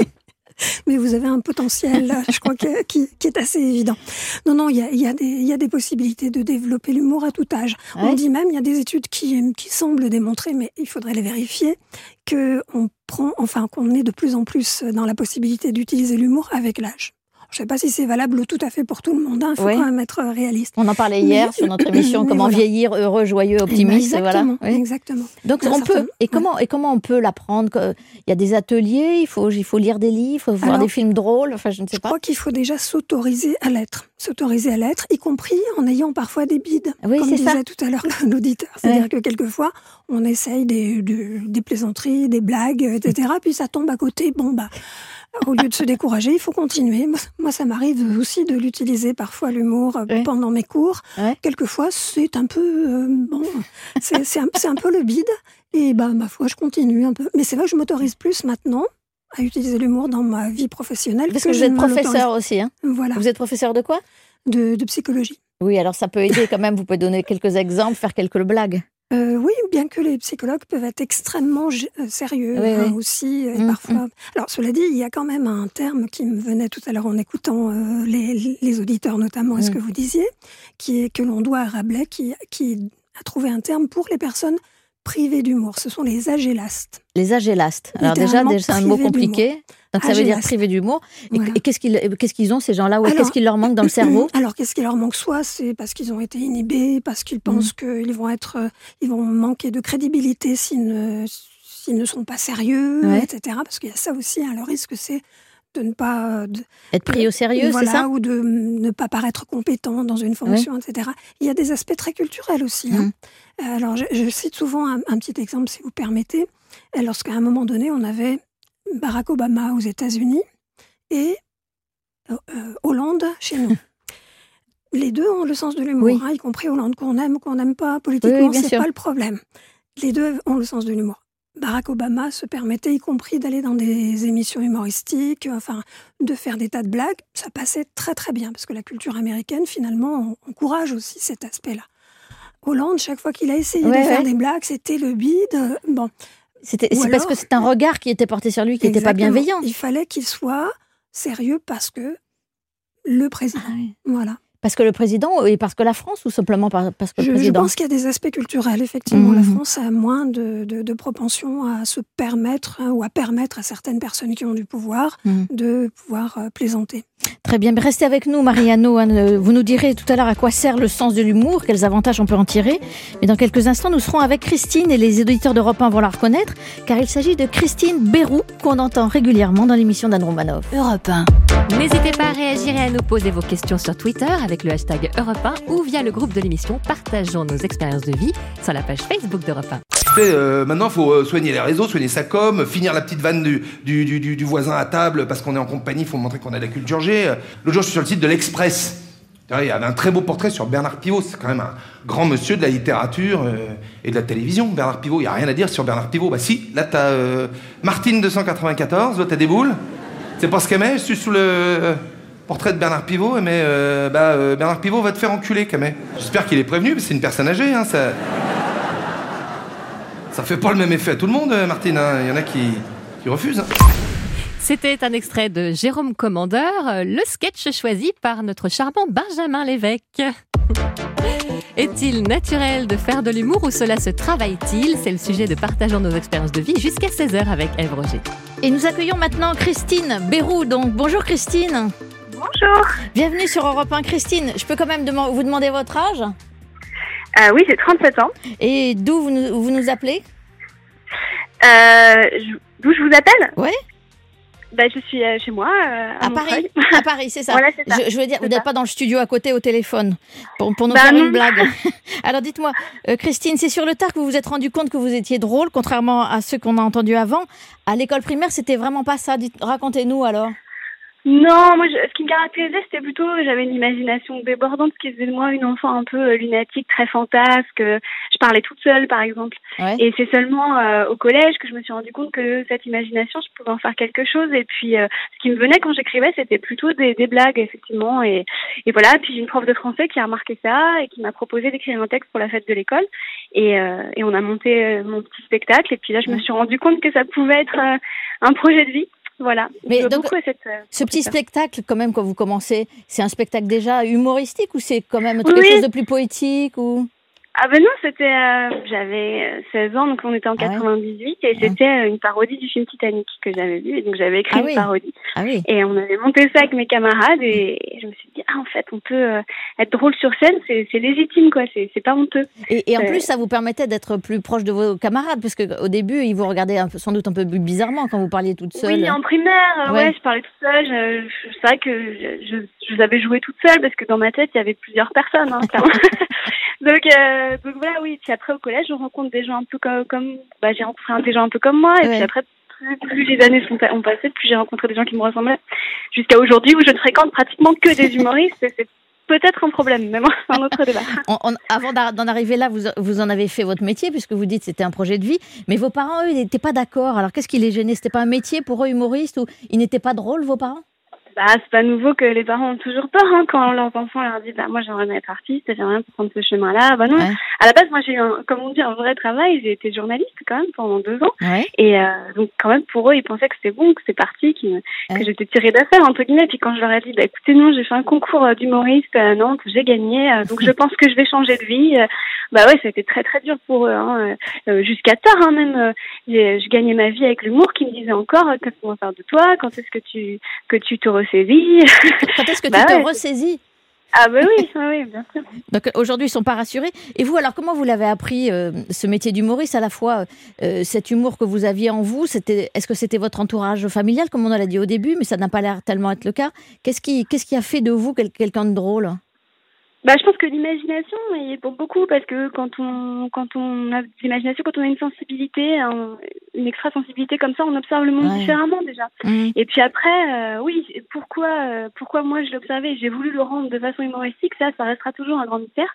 Mais vous avez un potentiel, je crois, que, qui, qui est assez évident. Non, non, il y a, y a des, il y a des possibilités de développer l'humour à tout âge. Ouais. On dit même, il y a des études qui, qui semblent démontrer, mais il faudrait les vérifier, que on prend, enfin, qu'on est de plus en plus dans la possibilité d'utiliser l'humour avec l'âge. Je ne sais pas si c'est valable tout à fait pour tout le monde. Il hein. faut oui. quand même être réaliste. On en parlait hier mais, sur notre émission Comment voilà. vieillir heureux, joyeux, optimiste. Ben exactement. Voilà. Oui. exactement. Donc on peut. Et ouais. comment et comment on peut l'apprendre? Il y a des ateliers. Il faut il faut lire des livres, il faut voir Alors, des films drôles. Enfin, je ne sais je pas. Je crois qu'il faut déjà s'autoriser à l'être, s'autoriser à l'être, y compris en ayant parfois des bides. Oui, comme c'est disait ça. tout à l'heure l'auditeur. C'est-à-dire ouais. que quelquefois on essaye des, des des plaisanteries, des blagues, et cetera. Puis ça tombe à côté. Bon bah. Au lieu de se décourager, il faut continuer. Moi, ça m'arrive aussi de l'utiliser parfois, l'humour, oui. pendant mes cours. Ouais. Quelquefois, c'est un peu... Euh, bon, c'est, c'est, un, c'est un peu le bide. Et bah, ma foi, je continue un peu. Mais c'est vrai que je m'autorise plus maintenant à utiliser l'humour dans ma vie professionnelle. Parce que, que vous êtes professeur aussi. Hein. Voilà. Vous êtes professeur de quoi? de, de psychologie. Oui, alors ça peut aider quand même. Vous pouvez donner quelques exemples, faire quelques blagues. Euh, oui, bien que les psychologues peuvent être extrêmement g- sérieux oui, hein, oui. aussi, et mmh, parfois. Mmh. Alors, cela dit, il y a quand même un terme qui me venait tout à l'heure en écoutant euh, les, les auditeurs, notamment, mmh. est-ce que vous disiez, qui est que l'on doit à Rabelais, qui, qui a trouvé un terme pour les personnes privées d'humour. Ce sont les agélastes. Les agélastes. Alors déjà, c'est un mot compliqué. D'humour. Donc ça veut dire privé d'humour. Et, voilà. et qu'est-ce, qu'ils, qu'est-ce qu'ils ont, ces gens-là? Ou alors, qu'est-ce qu'il leur manque dans le cerveau? Alors, qu'est-ce qui leur manque? Soit c'est parce qu'ils ont été inhibés, parce qu'ils pensent mmh. qu'ils vont être, ils vont manquer de crédibilité s'ils ne, s'ils ne sont pas sérieux, ouais. et cetera. Parce qu'il y a ça aussi, hein, le risque, c'est de ne pas... De, être pris au sérieux, voilà, c'est ça? Ou de ne pas paraître compétent dans une fonction, ouais. et cetera. Il y a des aspects très culturels aussi. Mmh. Hein. Alors, je, je cite souvent un, un petit exemple, si vous permettez. Lorsqu'à un moment donné, on avait Barack Obama aux États-Unis et euh, Hollande chez nous. Les deux ont le sens de l'humour, oui. hein, y compris Hollande, qu'on aime ou qu'on n'aime pas politiquement, oui, c'est sûr. Pas le problème. Les deux ont le sens de l'humour. Barack Obama se permettait, y compris d'aller dans des émissions humoristiques, enfin, de faire des tas de blagues. Ça passait très très bien, parce que la culture américaine, finalement, encourage aussi cet aspect-là. Hollande, chaque fois qu'il a essayé ouais, de faire ouais. des blagues, c'était le bide. Bon. C'était, c'est alors, parce que c'est un regard qui était porté sur lui, qui n'était pas bienveillant. Il fallait qu'il soit sérieux parce que le président. Ah oui. Voilà. Parce que le président et parce que la France, ou simplement parce que le je, président? Je pense qu'il y a des aspects culturels, effectivement. Mmh. La France a moins de, de, de propension à se permettre, hein, ou à permettre à certaines personnes qui ont du pouvoir, mmh. de pouvoir euh, plaisanter. Très bien, mais restez avec nous, Mariano. Hein, vous nous direz tout à l'heure à quoi sert le sens de l'humour, quels avantages on peut en tirer. Mais dans quelques instants, nous serons avec Christine, et les auditeurs d'Europe un vont la reconnaître, car il s'agit de Christine Béroux, qu'on entend régulièrement dans l'émission d'Anne Romanoff. Europe un. N'hésitez pas à réagir et à nous poser vos questions sur Twitter avec le hashtag Europe un ou via le groupe de l'émission Partageons nos expériences de vie sur la page Facebook d'Europe un. Euh, maintenant, il faut soigner les réseaux, soigner sa com, finir la petite vanne du, du, du, du voisin à table parce qu'on est en compagnie, il faut montrer qu'on a de la culture G. L'autre jour, je suis sur le site de l'Express. Il y avait un très beau portrait sur Bernard Pivot. C'est quand même un grand monsieur de la littérature euh, et de la télévision. Bernard Pivot, il n'y a rien à dire sur Bernard Pivot. Bah si, là, t'as euh, Martine deux cent quatre-vingt-quatorze, là, t'as des boules. C'est pas ce qu'elle met, je suis sous le euh, portrait de Bernard Pivot. Elle met, euh, bah, euh, Bernard Pivot va te faire enculer, qu'elle met. J'espère qu'il est prévenu, parce que c'est une personne âgée, hein, ça... Ça fait pas le même effet à tout le monde, Martine. Hein. Il y en a qui, qui refusent. Hein. C'était un extrait de Jérôme Commandeur, le sketch choisi par notre charmant Benjamin Lévesque. Est-il naturel de faire de l'humour ou cela se travaille-t-il? C'est le sujet de Partageons nos expériences de vie jusqu'à seize heures avec Ève Roger. Et nous accueillons maintenant Christine Béroux. Donc bonjour Christine. bonjour. Bienvenue sur Europe un. Christine, je peux quand même dem- vous demander votre âge ? Euh, oui, j'ai trente-sept ans. Et d'où vous nous, vous nous appelez ? Euh, je- d'où je vous appelle ? Oui. Bah, je suis euh, chez moi, euh, à, À Montreuil. Paris. À Paris, c'est ça. Voilà, c'est ça. Je, je veux dire, C'est vous n'êtes ça. pas dans le studio à côté au téléphone pour, pour nous Bah faire non. une blague. Alors dites-moi, euh, Christine, c'est sur le tard que vous vous êtes rendu compte que vous étiez drôle, contrairement à ceux qu'on a entendus avant. À l'école primaire, c'était vraiment pas ça. Dites, racontez-nous alors. Non, moi, je- ce qui me caractérisait, c'était plutôt, j'avais une imagination débordante, ce qui faisait de moi une enfant un peu euh, lunatique, très fantasque. euh, Je parlais toute seule, par exemple. Ouais. Et c'est seulement euh, au collège que je me suis rendu compte que cette imagination, je pouvais en faire quelque chose. Et puis, euh, ce qui me venait quand j'écrivais, c'était plutôt des, des blagues, effectivement. Et, et voilà. Puis j'ai une prof de français qui a remarqué ça et qui m'a proposé d'écrire un texte pour la fête de l'école. Et, euh, et on a monté euh, mon petit spectacle. Et puis là, je me suis rendu compte que ça pouvait être euh, un projet de vie. Voilà. Mais Je dois donc, beaucoup à cette, euh, Ce petit professeure. spectacle, quand même, quand vous commencez, c'est un spectacle déjà humoristique ou c'est quand même Oui, quelque oui. chose de plus poétique ou... Ah ben non, c'était euh, j'avais euh, seize ans, donc on était en Ah ouais. quatre-vingt-dix-huit et c'était euh, une parodie du film Titanic que j'avais vu, et donc j'avais écrit Ah une oui. parodie. Ah oui. Et on avait monté ça avec mes camarades et je me suis dit ah en fait on peut euh, être drôle sur scène, c'est c'est légitime quoi, c'est c'est pas honteux. Et, et en Euh, plus, ça vous permettait d'être plus proche de vos camarades, parce qu'au début, ils vous regardaient un peu, sans doute un peu bizarrement quand vous parliez toute seule. Oui, en primaire, euh, Ouais. ouais. je parlais toute seule. Je, je- c'est vrai que je, je, je savais jouer toute seule parce que dans ma tête, il y avait plusieurs personnes. Hein, clairement. donc, euh, donc voilà, oui. Puis après, au collège, je rencontre des gens un peu comme... comme bah, j'ai rencontré un- des gens un peu comme moi. Et Ouais. puis après, plus, plus les années sont, ont passé, plus j'ai rencontré des gens qui me ressemblaient. Jusqu'à aujourd'hui, où je ne fréquente pratiquement que des humoristes. Et c'est peut-être un problème, mais bon, c'est un autre débat. On- on- avant d'ar- d'en arriver là, vous, vous en avez fait votre métier, puisque vous dites que c'était un projet de vie. Mais vos parents, eux, ils n'étaient pas d'accord. Alors, qu'est-ce qui les gênait ? C'était pas un métier pour eux, humoriste, ou ils n'étaient pas drôles, vos parents ? Bah, c'est pas nouveau que les parents ont toujours peur hein, quand leurs enfants leur disent bah moi j'aimerais bien être artiste, j'aimerais bien prendre ce chemin-là. Bah non. Ouais. À la base, moi j'ai eu un, comme on dit, un vrai travail. J'ai été journaliste quand même pendant deux ans. Ouais. Et euh, donc quand même pour eux, ils pensaient que c'était bon, que c'était parti, qu'ils me- Ouais. que j'étais tirée d'affaire entre guillemets. Puis quand je leur ai dit bah écoutez non, j'ai fait un concours euh, d'humoriste à Nantes, j'ai gagné, euh, donc je pense que je vais changer de vie. euh, bah ouais, ça a été très très dur pour eux, hein, euh, euh, jusqu'à tard hein, même. euh, j'ai- je gagnais ma vie avec l'humour, qui me disait encore euh, qu'est-ce qu'on va faire de toi, quand est-ce que tu que tu te ressaisis. Quand est-ce que tu Bah te ouais. ressaisis ? Ah bah oui, oui, oui, bien sûr. Donc aujourd'hui, ils sont pas rassurés. Et vous, alors, comment vous l'avez appris, euh, ce métier d'humoriste, à la fois euh, cet humour que vous aviez en vous, c'était, est-ce que c'était votre entourage familial, comme on l'a dit au début, mais ça n'a pas l'air tellement être le cas. Qu'est-ce qui, qu'est-ce qui a fait de vous quel- quelqu'un de drôle ? Bah, je pense que l'imagination est pour beaucoup parce que quand on quand on a de l'imagination, quand on a une sensibilité, un- une extra sensibilité comme ça, on observe le monde Ouais. différemment déjà. Mmh. Et puis après, euh, oui, pourquoi euh, pourquoi moi je l'observais, j'ai voulu le rendre de façon humoristique, ça, ça restera toujours un grand mystère.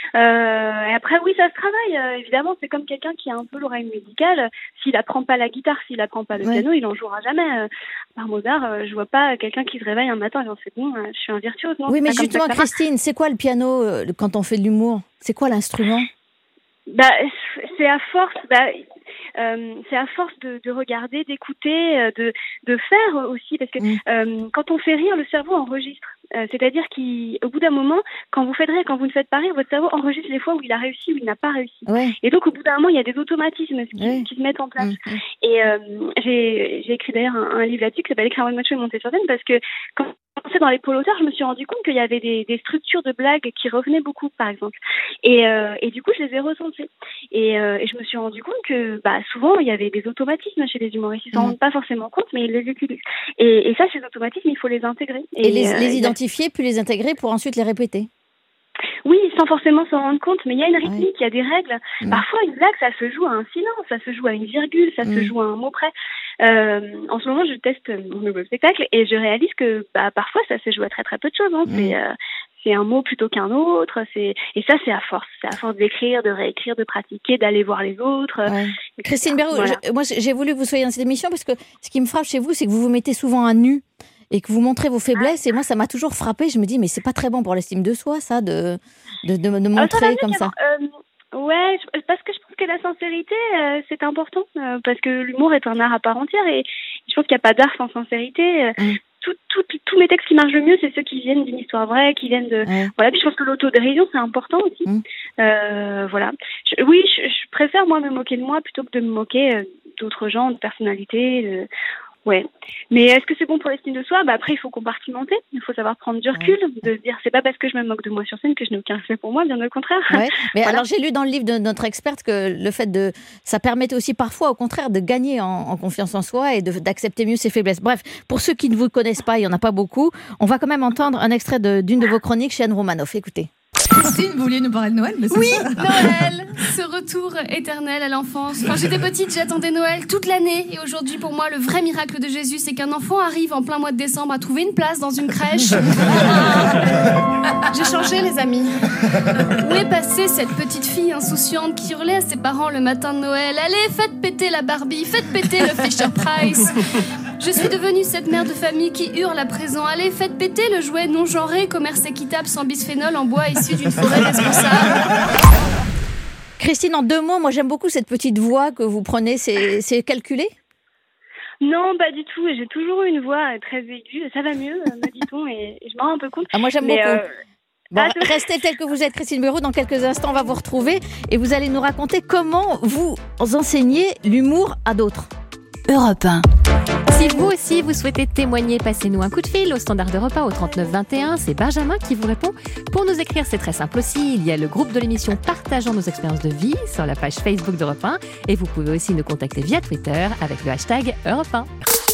Euh, et après, oui, ça se travaille. euh, évidemment, c'est comme quelqu'un qui a un peu l'oreille musicale. S'il apprend pas la guitare, s'il apprend pas le Ouais. piano, il en jouera jamais. Euh, par Mozart, euh, je vois pas quelqu'un qui se réveille un matin et en fait bon, euh, je suis un virtuose. Non, Oui, c'est mais pas comme ça justement, que ça marche. Christine, c'est quoi le piano euh, quand on fait de l'humour ? C'est quoi l'instrument ? Bah, c'est à force, bah, euh, c'est à force de, de regarder, d'écouter, euh, de, de faire aussi, parce que Mm. euh, quand on fait rire, le cerveau enregistre. Euh, c'est-à-dire qu'au bout d'un moment, quand vous faites rire, quand vous ne faites pas rire, votre cerveau enregistre les fois où il a réussi ou il n'a pas réussi. Ouais. Et donc, au bout d'un moment, il y a des automatismes qui, Ouais. qui se mettent en place. Mmh, mmh. Et euh, j'ai j'ai écrit d'ailleurs un, un livre là-dessus qui s'appelle Écrire en macho et monter sur scène parce que quand c'est dans les pôles auteurs, je me suis rendu compte qu'il y avait des, des structures de blagues qui revenaient beaucoup, par exemple. Et, euh, et du coup, je les ai ressenties. Et, euh, et je me suis rendu compte que bah, souvent, il y avait des automatismes chez les humoristes. Ils s'en Mm. rendent pas forcément compte, mais ils les utilisent. Et, et ça, ces automatismes, il faut les intégrer. Et, les, euh, les il y a- identifier, puis les intégrer pour ensuite les répéter. Oui, sans forcément s'en rendre compte, mais il y a une rythmique, il y a des règles. Mm. Parfois, une blague, ça se joue à un silence, ça se joue à une virgule, ça se Mm. joue à un mot près. Euh, en ce moment, je teste mon nouveau spectacle et je réalise que bah, parfois, ça se joue à très très peu de choses. Hein. Mm. C'est, euh, c'est un mot plutôt qu'un autre. C'est... Et ça, c'est à force. C'est à force d'écrire, de réécrire, de pratiquer, d'aller voir les autres. Ouais. et cetera. Christine Béroux, Voilà. je- moi j'ai voulu que vous soyez dans cette émission parce que ce qui me frappe chez vous, c'est que vous vous mettez souvent à nu et que vous montrez vos faiblesses. Et moi, ça m'a toujours frappée. Je me dis, mais c'est pas très bon pour l'estime de soi, ça, de, de, de, de Ah, ça va montrer mieux comme ça. qu'avant. Euh, ouais, je- parce que je pense que la sincérité, euh, c'est important. euh, parce que l'humour est un art à part entière. Et je pense qu'il n'y a pas d'art sans sincérité. euh, Mm. tout- tout- tous mes textes qui marchent le mieux, c'est ceux qui viennent d'une histoire vraie, qui viennent de... Ouais. Voilà, puis je pense que l'autodérision, c'est important aussi. Mm. Euh, voilà. Je- oui, je, je préfère, moi, me moquer de moi plutôt que de me moquer euh, d'autres gens, de personnalités. de- Ouais. Mais est-ce que c'est bon pour l'estime de soi ? Bah après, il faut compartimenter. Il faut savoir prendre du recul, de se dire c'est pas parce que je me moque de moi sur scène que je n'ai aucun respect pour moi, bien au contraire. Ouais. Mais Voilà. alors j'ai lu dans le livre de notre experte que le fait de, ça permettait aussi parfois, au contraire, de gagner en, en confiance en soi et de, d'accepter mieux ses faiblesses. Bref, pour ceux qui ne vous connaissent pas, il y en a pas beaucoup. On va quand même entendre un extrait de, d'une de vos chroniques chez Anne Romanoff. Écoutez. Christine, vous vouliez nous parler de Noël, mais c'est Oui, ça. Noël, ce retour éternel à l'enfance. Quand j'étais petite, j'attendais Noël toute l'année. Et aujourd'hui, pour moi, le vrai miracle de Jésus, c'est qu'un enfant arrive en plein mois de décembre à trouver une place dans une crèche. J'ai changé, les amis. Où est passée cette petite fille insouciante qui hurlait à ses parents le matin de Noël ? Allez, faites péter la Barbie, faites péter le Fisher-Price. Je suis devenue cette mère de famille qui hurle à présent. Allez, faites péter le jouet non genré, commerce équitable sans bisphénol en bois issu d'une forêt responsable. Christine, en deux mots, moi j'aime beaucoup cette petite voix que vous prenez. C'est, c'est calculé ? Non, pas du tout. J'ai toujours eu une voix très aiguë. Ça va mieux, me dit-on, et je m'en rends un peu compte. Ah, moi j'aime Mais, beaucoup. euh, Bon, ah, restez tel que vous êtes, Christine Béraud. Dans quelques instants, on va vous retrouver et vous allez nous raconter comment vous enseignez l'humour à d'autres. Europe un. Si vous aussi vous souhaitez témoigner, passez-nous un coup de fil au standard de repas au trente-neuf vingt et un. C'est Benjamin qui vous répond. Pour nous écrire, c'est très simple aussi. Il y a le groupe de l'émission Partageons nos expériences de vie sur la page Facebook d'Europe un. Et vous pouvez aussi nous contacter via Twitter avec le hashtag Europe un.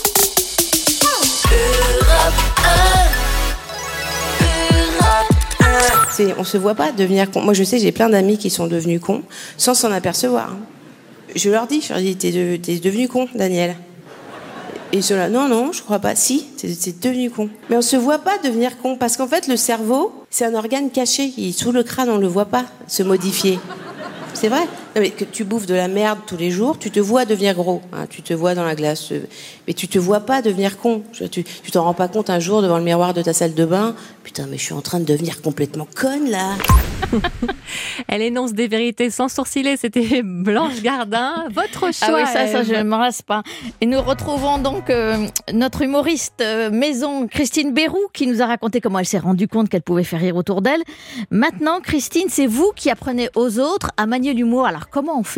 C'est, on se voit pas devenir con. Moi, je sais, j'ai plein d'amis qui sont devenus cons sans s'en apercevoir. Je leur dis, je leur dis, t'es, de, t'es devenu con, Daniel. Et ils sont là, non, non, je crois pas. Si, c'est, c'est devenu con. Mais on se voit pas devenir con parce qu'en fait, le cerveau, c'est un organe caché. Il est sous le crâne, on le voit pas se modifier. C'est vrai. Non, mais que tu bouffes de la merde tous les jours, tu te vois devenir gros. Hein, tu te vois dans la glace. Mais tu te vois pas devenir con. Tu, tu t'en rends pas compte un jour devant le miroir de ta salle de bain. Putain, mais je suis en train de devenir complètement conne, là. Elle énonce des vérités sans sourciller. C'était Blanche Gardin. Votre choix. Ah oui, ça, ça, Ève. je ne m'en reste pas. Et nous retrouvons donc euh, notre humoriste euh, maison, Christine Béraud, qui nous a raconté comment elle s'est rendue compte qu'elle pouvait faire rire autour d'elle. Maintenant, Christine, c'est vous qui apprenez aux autres à manier l'humour. Alors, comment on fait ?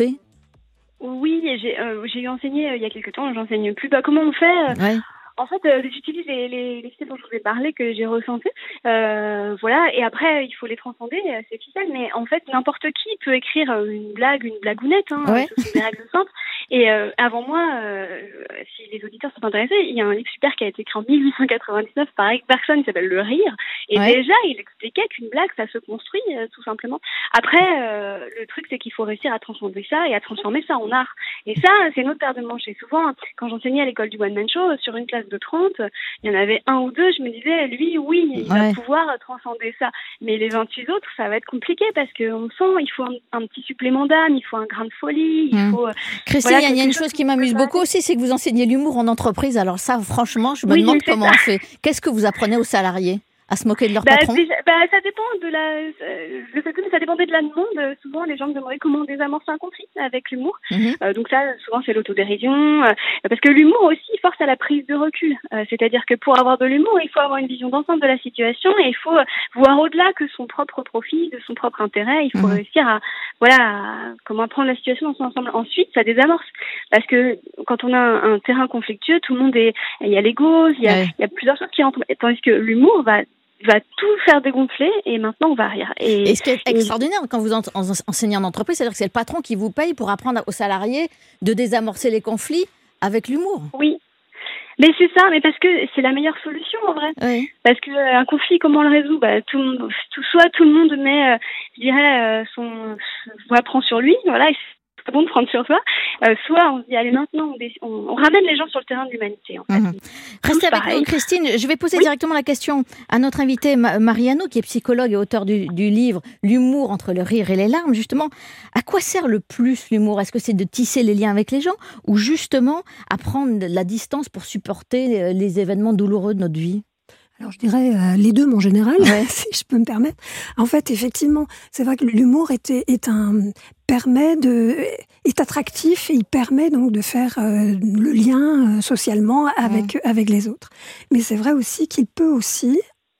Oui, j'ai, euh, j'ai eu enseigné euh, il y a quelques temps, j'enseigne plus. Bah, comment on fait euh, ouais. En fait, euh, j'utilise les, les, les styles dont je vous ai parlé, que j'ai ressentis. Euh, voilà, et après, il faut les transcender, euh, c'est ficelle. Mais en fait, n'importe qui peut écrire euh, une blague, une blagounette, hein, ouais. ce sont des règles simples. Et euh, avant moi, euh, si les auditeurs sont intéressés, il y a un livre super qui a été écrit en dix-huit cent quatre-vingt-dix-neuf par Eric Bergson, qui s'appelle Le Rire. Et ouais. déjà, il expliquait qu'une blague, ça se construit, euh, tout simplement. Après, euh, le truc, c'est qu'il faut réussir à transcender ça et à transformer ça en art. Et ça, c'est notre paire de manches. Et souvent, quand j'enseignais à l'école du One Man Show, sur une classe de trente, il y en avait un ou deux, je me disais, lui, oui, il ouais. va pouvoir transcender ça. Mais les vingt-huit autres, ça va être compliqué parce qu'on sent, il faut un, un petit supplément d'âme, il faut un grain de folie, il mmh. faut... Christine, voilà, il y a une chose qui m'amuse beaucoup aussi, c'est que vous enseignez l'humour en entreprise. Alors ça, franchement, je me oui, demande comment ça. on fait. Qu'est-ce que vous apprenez aux salariés ? À se moquer de leur bah, patron ? bah, ça dépend de la, euh, je sais plus, mais ça dépendait de la demande. Souvent, les gens me demandaient comment désamorcer un conflit avec l'humour. Mm-hmm. Euh, donc ça, souvent, c'est l'autodérision. Euh, parce que l'humour aussi force à la prise de recul. Euh, c'est-à-dire que pour avoir de l'humour, il faut avoir une vision d'ensemble de la situation et il faut voir au-delà que son propre profit, de son propre intérêt. Il faut mm-hmm. réussir à, voilà, à, comment prendre la situation dans son ensemble. Ensuite, ça désamorce. Parce que quand on a un, un terrain conflictueux, tout le monde est, il y a l'ego, il y a, ouais. il y a plusieurs choses qui rentrent. Tandis que l'humour va va tout faire dégonfler et maintenant on va rire. Et, et ce qui est extraordinaire quand vous en, en, enseignez en entreprise, c'est-à-dire que c'est le patron qui vous paye pour apprendre aux salariés de désamorcer les conflits avec l'humour. Oui. Mais c'est ça, mais parce que c'est la meilleure solution en vrai. Oui. Parce que euh, un conflit, comment on le résout ? Bah, tout, tout, soit tout le monde met, euh, je dirais, euh, son voix prend sur lui, voilà. Et c'est bon de prendre sur soi, euh, soit on se dit allez maintenant on, on, on ramène les gens sur le terrain de l'humanité en fait. Mmh. Restez avec pareil. nous Christine, je vais poser oui. directement la question à notre invitée Mariano qui est psychologue et auteur du, du livre L'humour entre le rire et les larmes. Justement, à quoi sert le plus l'humour ? Est-ce que c'est de tisser les liens avec les gens ou justement à prendre la distance pour supporter les événements douloureux de notre vie ? Alors je dirais euh, les deux, mon général, ouais. si je peux me permettre. En fait, effectivement, c'est vrai que l'humour est, est un permet de est attractif et il permet donc de faire euh, le lien euh, socialement avec ouais. avec les autres. Mais c'est vrai aussi qu'il peut aussi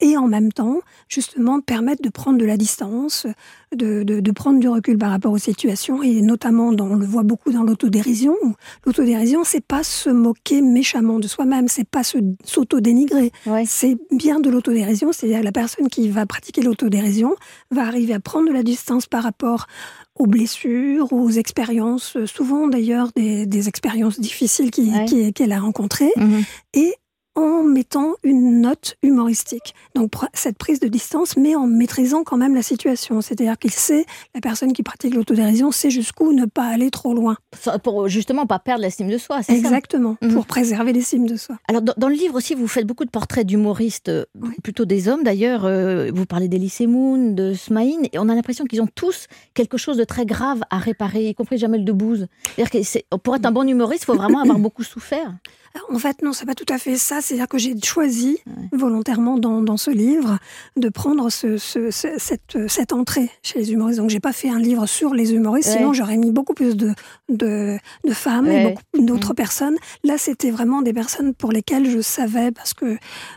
et en même temps, justement, permettre de prendre de la distance, de, de, de prendre du recul par rapport aux situations, et notamment, dans, on le voit beaucoup dans l'autodérision. L'autodérision, c'est pas se moquer méchamment de soi-même, c'est pas se, s'autodénigrer. Ouais. C'est bien de l'autodérision, c'est-à-dire la personne qui va pratiquer l'autodérision va arriver à prendre de la distance par rapport aux blessures, aux expériences, souvent d'ailleurs des, des expériences difficiles qui, ouais. qui, qu'elle a rencontrées, mmh. et en mettant une note humoristique. Donc cette prise de distance, mais en maîtrisant quand même la situation. C'est-à-dire qu'il sait, la personne qui pratique l'autodérision sait jusqu'où ne pas aller trop loin. Pour justement pas perdre l'estime de soi, c'est Exactement, ça Exactement, pour mmh. préserver l'estime de soi. Alors dans, dans le livre aussi, vous faites beaucoup de portraits d'humoristes, oui. plutôt des hommes d'ailleurs. Euh, vous parlez d'Elie Moon, de Smaïn, et on a l'impression qu'ils ont tous quelque chose de très grave à réparer, y compris Jamel Debbouze. C'est-à-dire que c'est, pour être un bon humoriste, il faut vraiment avoir beaucoup souffert. En fait, non, c'est pas tout à fait ça. C'est-à-dire que j'ai choisi ouais. volontairement dans, dans ce livre de prendre ce, ce, ce, cette, cette entrée chez les humoristes. Donc, j'ai pas fait un livre sur les humoristes. Ouais. Sinon, j'aurais mis beaucoup plus de, de, de femmes ouais. et beaucoup d'autres mmh. personnes. Là, c'était vraiment des personnes pour lesquelles je savais, parce que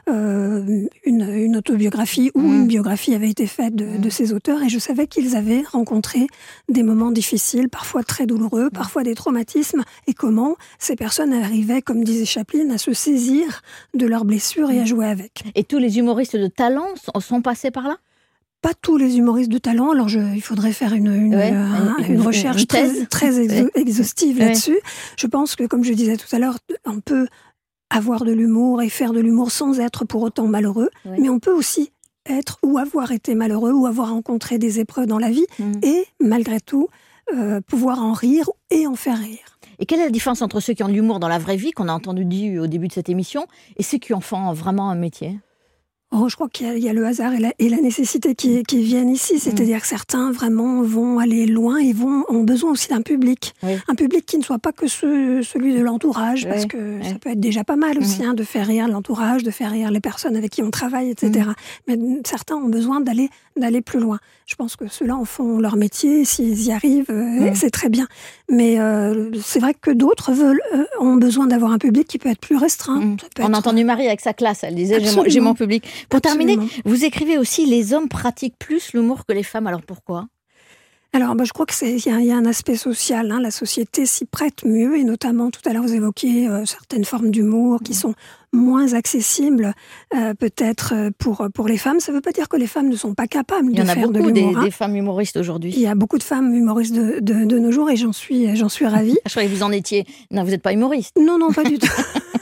euh, une, une autobiographie ou mmh. une biographie avait été faite de, mmh. de ces auteurs, et je savais qu'ils avaient rencontré des moments difficiles, parfois très douloureux, mmh. parfois des traumatismes, et comment ces personnes arrivaient, comme disait Chaplin, à se saisir de leurs blessures et à jouer avec. Et tous les humoristes de talent sont passés par là ? Pas tous les humoristes de talent. Alors, je, il faudrait faire une, une, ouais, un, une, une recherche une très, très exo- ouais. exhaustive ouais. là-dessus. Je pense que, comme je disais tout à l'heure, on peut avoir de l'humour et faire de l'humour sans être pour autant malheureux, ouais. mais on peut aussi être ou avoir été malheureux ou avoir rencontré des épreuves dans la vie mmh. et, malgré tout, euh, pouvoir en rire et en faire rire. Et quelle est la différence entre ceux qui ont de l'humour dans la vraie vie, qu'on a entendu dire au début de cette émission, et ceux qui en font vraiment un métier ? Oh, je crois qu'il y a, il y a le hasard et la, et la nécessité qui, qui viennent ici. C'est-à-dire mmh. que certains, vraiment, vont aller loin et vont, ont besoin aussi d'un public. Oui. Un public qui ne soit pas que ce, celui de l'entourage, oui. parce que oui. ça peut être déjà pas mal aussi, mmh. hein, de faire rire l'entourage, de faire rire les personnes avec qui on travaille, et cetera. Mmh. Mais certains ont besoin d'aller, d'aller plus loin. Je pense que ceux-là en font leur métier. S'ils y arrivent, euh, mmh. c'est très bien. Mais euh, c'est vrai que d'autres veulent, euh, ont besoin d'avoir un public qui peut être plus restreint. Mmh. On a entendu Marie avec sa classe. Elle disait, j'ai mon, j'ai mon public. Pour Absolument. terminer, vous écrivez aussi, les hommes pratiquent plus l'humour que les femmes. Alors pourquoi ? Alors, bah, je crois qu'il y, y a un aspect social. Hein. La société s'y prête mieux, et notamment, tout à l'heure, vous évoquiez euh, certaines formes d'humour qui sont moins accessibles, euh, peut-être pour pour les femmes. Ça ne veut pas dire que les femmes ne sont pas capables de faire de l'humour. Il y en a beaucoup des, des femmes humoristes aujourd'hui. Il y a beaucoup de femmes humoristes de, de, de nos jours, et j'en suis, j'en suis ravie. Je croyais que vous en étiez. Non, vous n'êtes pas humoriste. Non, non, pas du tout.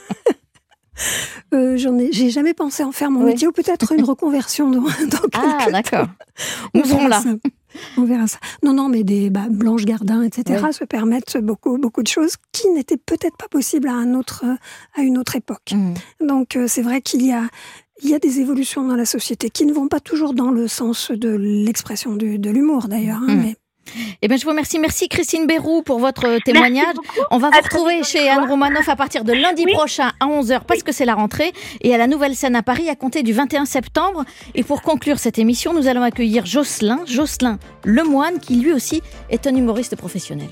Euh, j'en ai, j'ai jamais pensé en faire mon oui. métier, ou peut-être une reconversion dans, dans quelques Ah, d'accord. Nous serons là. Ça. On verra ça. Non, non, mais des bah, Blanche Gardin, et cetera oui. se permettent beaucoup, beaucoup de choses qui n'étaient peut-être pas possibles à un autre, à une autre époque. Mmh. Donc, euh, c'est vrai qu'il y a, il y a des évolutions dans la société qui ne vont pas toujours dans le sens de l'expression du, de l'humour, d'ailleurs. Hein, mmh. mais Eh bien, je vous remercie. Merci Christine Béroux pour votre témoignage. On va vous à retrouver chez Anne Romanoff à partir de lundi oui. prochain à onze heures, parce oui. que c'est la rentrée, et à la Nouvelle Scène à Paris à compter du vingt et un septembre. Et pour conclure cette émission, nous allons accueillir Jocelyn, Jocelyn Lemoine, qui lui aussi est un humoriste professionnel.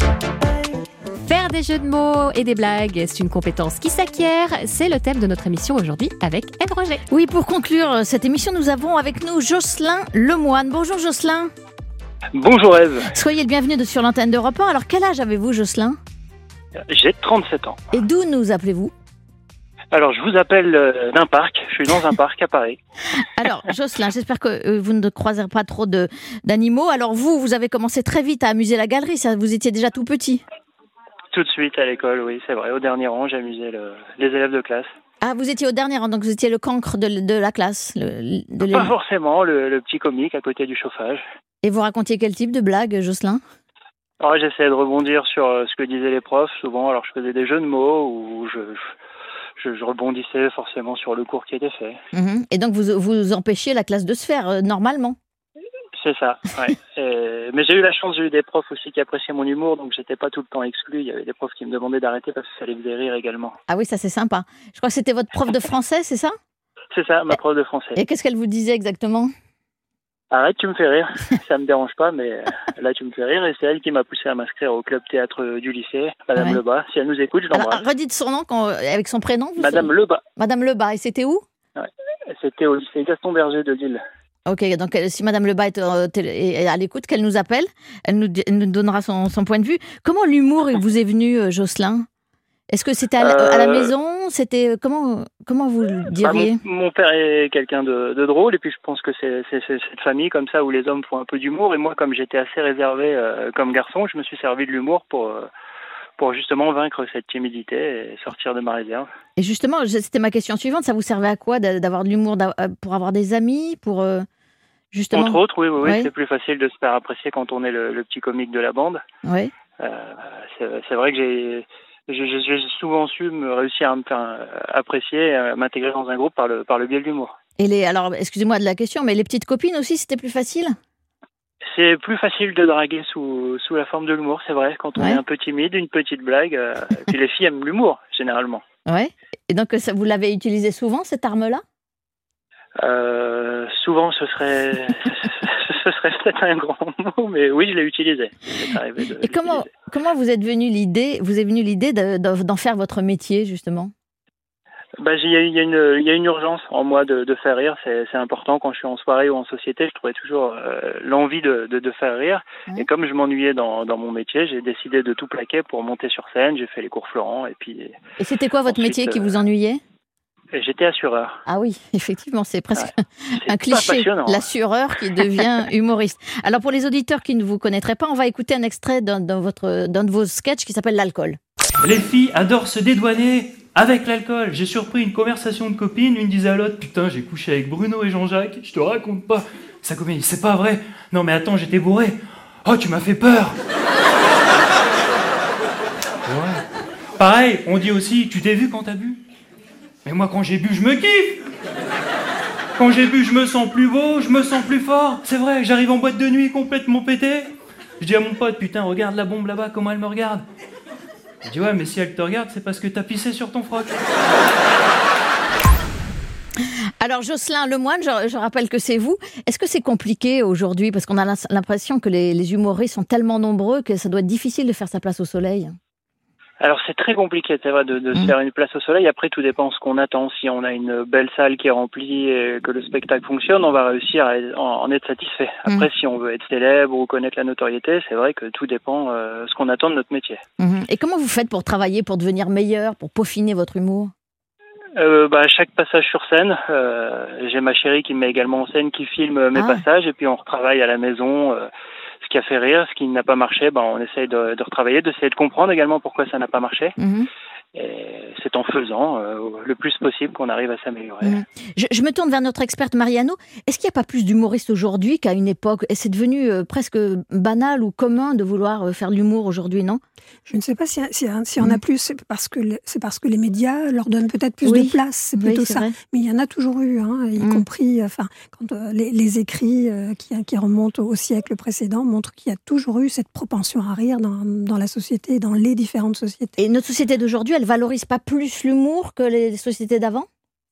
Faire des jeux de mots et des blagues, c'est une compétence qui s'acquiert. C'est le thème de notre émission aujourd'hui avec Ève Roger. Oui, pour conclure cette émission, nous avons avec nous Jocelyn Lemoine. Bonjour Jocelyn. Bonjour Ève. Soyez le bienvenu sur l'antenne d'Europe un. Alors, quel âge avez-vous, Jocelyn ? J'ai trente-sept ans. Et d'où nous appelez-vous ? Alors, je vous appelle euh, d'un parc. Je suis dans un parc à Paris. Alors, Jocelyn, j'espère que euh, vous ne croiserez pas trop de, d'animaux. Alors, vous, vous avez commencé très vite à amuser la galerie. Ça, vous étiez déjà tout petit ? Tout de suite à l'école, oui, c'est vrai. Au dernier rang, j'amusais le, les élèves de classe. Ah, vous étiez au dernier rang, donc vous étiez le cancre de, de la classe le, de Pas forcément, le, le petit comique à côté du chauffage. Et vous racontiez quel type de blague, Jocelyn ? Alors, j'essayais de rebondir sur ce que disaient les profs, souvent. Alors, je faisais des jeux de mots ou je, je, je rebondissais forcément sur le cours qui était fait. Mmh. Et donc, vous, vous empêchiez la classe de se faire, euh, normalement ? C'est ça, ouais. Et, mais j'ai eu la chance, j'ai eu des profs aussi qui appréciaient mon humour, donc j'étais pas tout le temps exclu. Il y avait des profs qui me demandaient d'arrêter parce que ça les faisait rire également. Ah oui, ça c'est sympa. Je crois que c'était votre prof de français, c'est ça ? C'est ça, ma prof de français. Et qu'est-ce qu'elle vous disait exactement ? Arrête, tu me fais rire. Ça me dérange pas, mais là tu me fais rire. Et c'est elle qui m'a poussé à m'inscrire au club théâtre du lycée, Madame ouais. Lebas. Si elle nous écoute, je l'embrasse. Alors, redites son nom quand, avec son prénom. Madame Lebas. Madame Lebas. Et c'était où ? Ouais. C'était au lycée Gaston Berger de Lille. Ok, donc si Madame Lebas est, euh, est à l'écoute, qu'elle nous appelle, elle nous, elle nous donnera son, son point de vue. Comment l'humour vous est venu, euh, Jocelyn ? Est-ce que c'était à, euh, à la maison ? C'était comment comment vous le diriez ? Bah, mon, mon père est quelqu'un de, de drôle et puis je pense que c'est, c'est, c'est cette famille comme ça où les hommes font un peu d'humour et moi comme j'étais assez réservé euh, comme garçon, je me suis servi de l'humour pour euh, pour justement vaincre cette timidité et sortir de ma réserve. Et justement, c'était ma question suivante, ça vous servait à quoi d'avoir de l'humour pour avoir des amis, pour euh, justement Entre autres, oui, oui, oui, ouais. C'est plus facile de se faire apprécier quand on est le, le petit comique de la bande. Oui. Euh, c'est, c'est vrai que j'ai J'ai, j'ai souvent su me réussir à me faire apprécier, à m'intégrer dans un groupe par le, par le biais de l'humour. Et les, alors, excusez-moi de la question, mais les petites copines aussi, c'était plus facile ? C'est plus facile de draguer sous, sous la forme de l'humour, c'est vrai. Quand on ouais. est un peu timide, une petite blague. Euh, et puis les filles aiment l'humour, généralement. Ouais. Et donc, ça, vous l'avez utilisé souvent, cette arme-là ? euh, Souvent, ce serait... Ce serait peut-être un grand mot, mais oui, je l'ai utilisé. De Et comment, comment vous êtes venu l'idée, vous est venue l'idée de, de, d'en faire votre métier, justement ? Bah, il y a, y a une, il y a une urgence en moi de, de faire rire. C'est, c'est important quand je suis en soirée ou en société. Je trouvais toujours euh, l'envie de, de, de faire rire. Mmh. Et comme je m'ennuyais dans, dans mon métier, j'ai décidé de tout plaquer pour monter sur scène. J'ai fait les cours Florent. Et puis. Et c'était quoi votre ensuite, métier qui vous ennuyait ? J'étais assureur. Ah oui, effectivement, c'est presque ouais, c'est un cliché, l'assureur qui devient humoriste. Alors pour les auditeurs qui ne vous connaîtraient pas, on va écouter un extrait d'un, d'un, votre, d'un de vos sketchs qui s'appelle L'alcool. Les filles adorent se dédouaner avec l'alcool. J'ai surpris une conversation de copines, l'une disait à l'autre « Putain, j'ai couché avec Bruno et Jean-Jacques, je te raconte pas. » Sa copine dit « C'est pas vrai. Non mais attends, j'étais bourré. Oh, tu m'as fait peur. » Ouais. Pareil, on dit aussi « Tu t'es vu quand t'as bu ?» Mais moi, quand j'ai bu, je me kiffe. Quand j'ai bu, je me sens plus beau, je me sens plus fort. C'est vrai, j'arrive en boîte de nuit complètement pété. Je dis à mon pote, putain, regarde la bombe là-bas, comment elle me regarde. Il dit, ouais, mais si elle te regarde, c'est parce que t'as pissé sur ton froc. Alors, Jocelyn Lemoine, je, je rappelle que c'est vous. Est-ce que c'est compliqué aujourd'hui ? Parce qu'on a l'impression que les, les humoristes sont tellement nombreux que ça doit être difficile de faire sa place au soleil. Alors c'est très compliqué, c'est vrai, de, de mmh. se faire une place au soleil. Après, tout dépend ce qu'on attend. Si on a une belle salle qui est remplie et que le spectacle fonctionne, on va réussir à en, en être satisfait. Après, mmh. si on veut être célèbre ou connaître la notoriété, c'est vrai que tout dépend euh, ce qu'on attend de notre métier. Mmh. Et comment vous faites pour travailler, pour devenir meilleur, pour peaufiner votre humour ? Euh, bah, chaque passage sur scène, euh, j'ai ma chérie qui me met également en scène, qui filme mes ah. passages, et puis on retravaille à la maison. Euh, Ce qui a fait rire, ce qui n'a pas marché, ben on essaye de, de retravailler, d'essayer de comprendre également pourquoi ça n'a pas marché. Mmh. Et c'est en faisant euh, le plus possible qu'on arrive à s'améliorer. Mmh. Je, je me tourne vers notre experte Mariano. Est-ce qu'il n'y a pas plus d'humoristes aujourd'hui qu'à une époque ? Et c'est devenu euh, presque banal ou commun de vouloir euh, faire de l'humour aujourd'hui, non ? Je ne sais pas si, si, si on a plus, c'est parce, que le, c'est parce que les médias leur donnent peut-être plus oui. de place, c'est plutôt oui, c'est ça. Vrai. Mais il y en a toujours eu, hein, y mmh. compris enfin, quand, euh, les, les écrits euh, qui, qui remontent au siècle précédent montrent qu'il y a toujours eu cette propension à rire dans, dans la société, dans les différentes sociétés. Et notre société d'aujourd'hui, elle valorise pas plus l'humour que les sociétés d'avant ?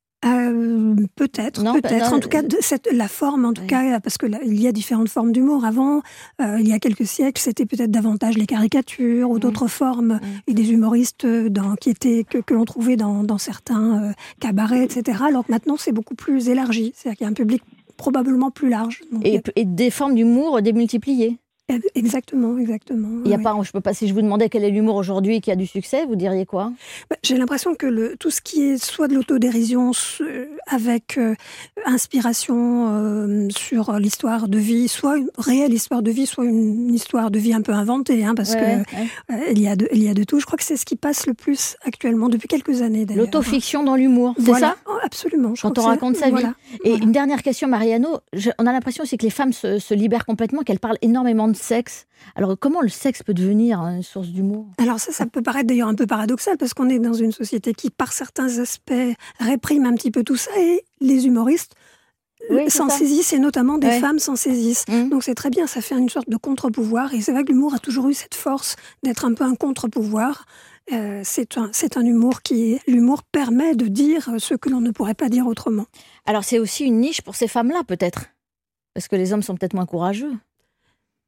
Euh, peut-être, non, peut-être. Non, en tout cas, de cette, la forme, en tout oui. cas, parce que là, il y a différentes formes d'humour. Avant, euh, il y a quelques siècles, c'était peut-être davantage les caricatures ou mmh. d'autres formes, mmh. et des humoristes dans, qui étaient que, que l'on trouvait dans, dans certains euh, cabarets, et cetera. Alors que maintenant, c'est beaucoup plus élargi. C'est-à-dire qu'il y a un public probablement plus large. Donc, et, a... et des formes d'humour démultipliées. Exactement, exactement. Il y a oui. pas, je peux pas, si je vous demandais quel est l'humour aujourd'hui qui a du succès, vous diriez quoi ? bah, J'ai l'impression que le, tout ce qui est soit de l'autodérision euh, avec euh, inspiration euh, sur l'histoire de vie, soit une réelle histoire de vie, soit une, une histoire de vie un peu inventée, hein, parce ouais, que ouais. Euh, il y a de, il y a de tout. Je crois que c'est ce qui passe le plus actuellement depuis quelques années. D'ailleurs. L'autofiction dans l'humour, c'est voilà. ça ? Oh, absolument. Je Quand on raconte sa voilà. vie. Et voilà. Une dernière question, Mariano. Je, on a l'impression aussi que les femmes se, se libèrent complètement, qu'elles parlent énormément de sexe. Alors, comment le sexe peut devenir une source d'humour ? Alors ça, ça peut paraître d'ailleurs un peu paradoxal, parce qu'on est dans une société qui, par certains aspects, réprime un petit peu tout ça, et les humoristes oui, s'en saisissent, et notamment des ouais. femmes s'en saisissent. Mmh. Donc c'est très bien, ça fait une sorte de contre-pouvoir, et c'est vrai que l'humour a toujours eu cette force d'être un peu un contre-pouvoir. Euh, c'est, un, c'est un humour qui... L'humour permet de dire ce que l'on ne pourrait pas dire autrement. Alors c'est aussi une niche pour ces femmes-là, peut-être ? Parce que les hommes sont peut-être moins courageux.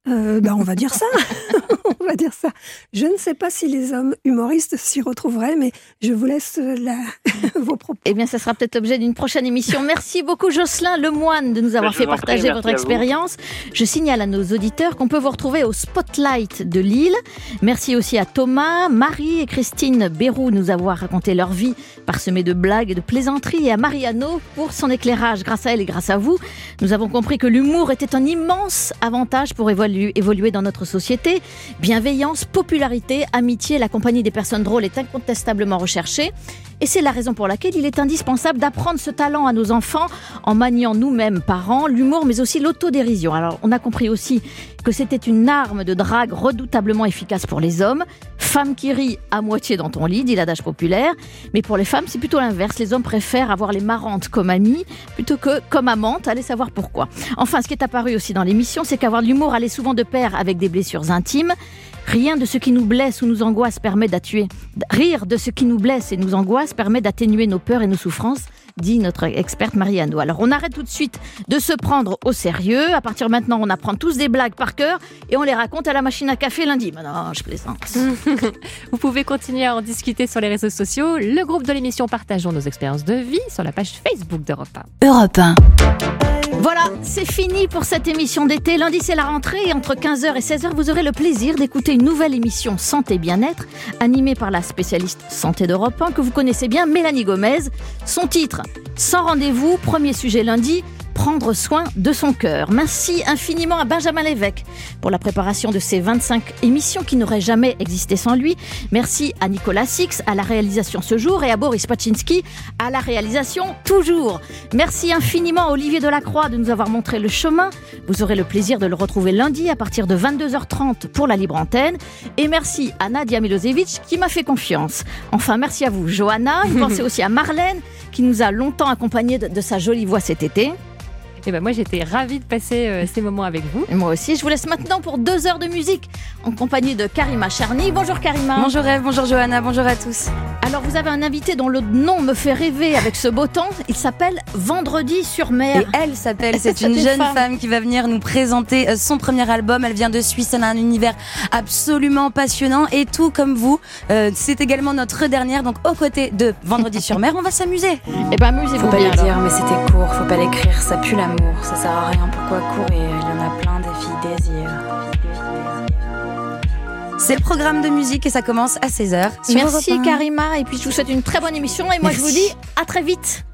Euh, ben, on va dire ça. On va dire ça. Je ne sais pas si les hommes humoristes s'y retrouveraient, mais je vous laisse la... vos propos. Eh bien, ça sera peut-être l'objet d'une prochaine émission. Merci beaucoup, Jocelyn Lemoine, de nous avoir Je fait vous en prie, partager merci votre à vous. expérience. Je signale à nos auditeurs qu'on peut vous retrouver au Spotlight de Lille. Merci aussi à Thomas, Marie et Christine Bérou de nous avoir raconté leur vie parsemée de blagues et de plaisanteries, et à Mariano pour son éclairage. Grâce à elle et grâce à vous, nous avons compris que l'humour était un immense avantage pour évoluer, évoluer dans notre société. Bienveillance, popularité, amitié, la compagnie des personnes drôles est incontestablement recherchée. Et c'est la raison pour laquelle il est indispensable d'apprendre ce talent à nos enfants en maniant nous-mêmes, parents, l'humour, mais aussi l'autodérision. Alors, on a compris aussi que c'était une arme de drague redoutablement efficace pour les hommes. Femme qui rit à moitié dans ton lit, dit l'adage populaire. Mais pour les femmes, c'est plutôt l'inverse. Les hommes préfèrent avoir les marrantes comme amies plutôt que comme amantes. Allez savoir pourquoi. Enfin, ce qui est apparu aussi dans l'émission, c'est qu'avoir de l'humour allait souvent de pair avec des blessures intimes. Rien de ce qui nous blesse ou nous angoisse permet d'atténuer. Rire de ce qui nous blesse et nous angoisse permet d'atténuer nos peurs et nos souffrances, dit notre experte Mariano. Alors on arrête tout de suite de se prendre au sérieux. À partir de maintenant, on apprend tous des blagues par cœur et on les raconte à la machine à café lundi. Mais non, je plaisante. Vous pouvez continuer à en discuter sur les réseaux sociaux. Le groupe de l'émission Partageons nos expériences de vie sur la page Facebook d'Europe un. Europe un. Voilà, c'est fini pour cette émission d'été. Lundi, c'est la rentrée et entre quinze heures et seize heures, vous aurez le plaisir d'écouter une nouvelle émission Santé Bien-être animée par la spécialiste santé d'Europe un que vous connaissez bien, Mélanie Gomez. Son titre, Sans rendez-vous, premier sujet lundi, prendre soin de son cœur. Merci infiniment à Benjamin Lévesque pour la préparation de ces vingt-cinq émissions qui n'auraient jamais existé sans lui. Merci à Nicolas Six à la réalisation ce jour et à Boris Paczynski à la réalisation toujours. Merci infiniment à Olivier Delacroix de nous avoir montré le chemin. Vous aurez le plaisir de le retrouver lundi à partir de vingt-deux heures trente pour la libre antenne. Et merci à Nadia Milosevic qui m'a fait confiance. Enfin, merci à vous, Johanna. Une pensée aussi à Marlène qui nous a longtemps accompagnés de, de sa jolie voix cet été. Et ben moi j'étais ravie de passer euh, ces moments avec vous. Et moi aussi, je vous laisse maintenant pour deux heures de musique en compagnie de Karima Charny. Bonjour Karima. Bonjour Ève, bonjour Johanna, bonjour à tous. Alors vous avez un invité dont le nom me fait rêver avec ce beau temps. Il s'appelle Vendredi sur mer. Et elle s'appelle, c'est une jeune femme. femme qui va venir nous présenter son premier album. Elle vient de Suisse, elle a un univers absolument passionnant et tout comme vous. Euh, c'est également notre dernière, donc aux côtés de Vendredi sur mer, on va s'amuser. Et ben amusez-vous Faut pas bien. le dire, mais c'était court, faut pas l'écrire, ça pue l'amour. Ça sert à rien, pourquoi courir? Il y en a plein des filles désirs. C'est le programme de musique et ça commence à seize heures. Merci Karima et puis je vous souhaite une très bonne émission et moi Merci. Je vous dis à très vite.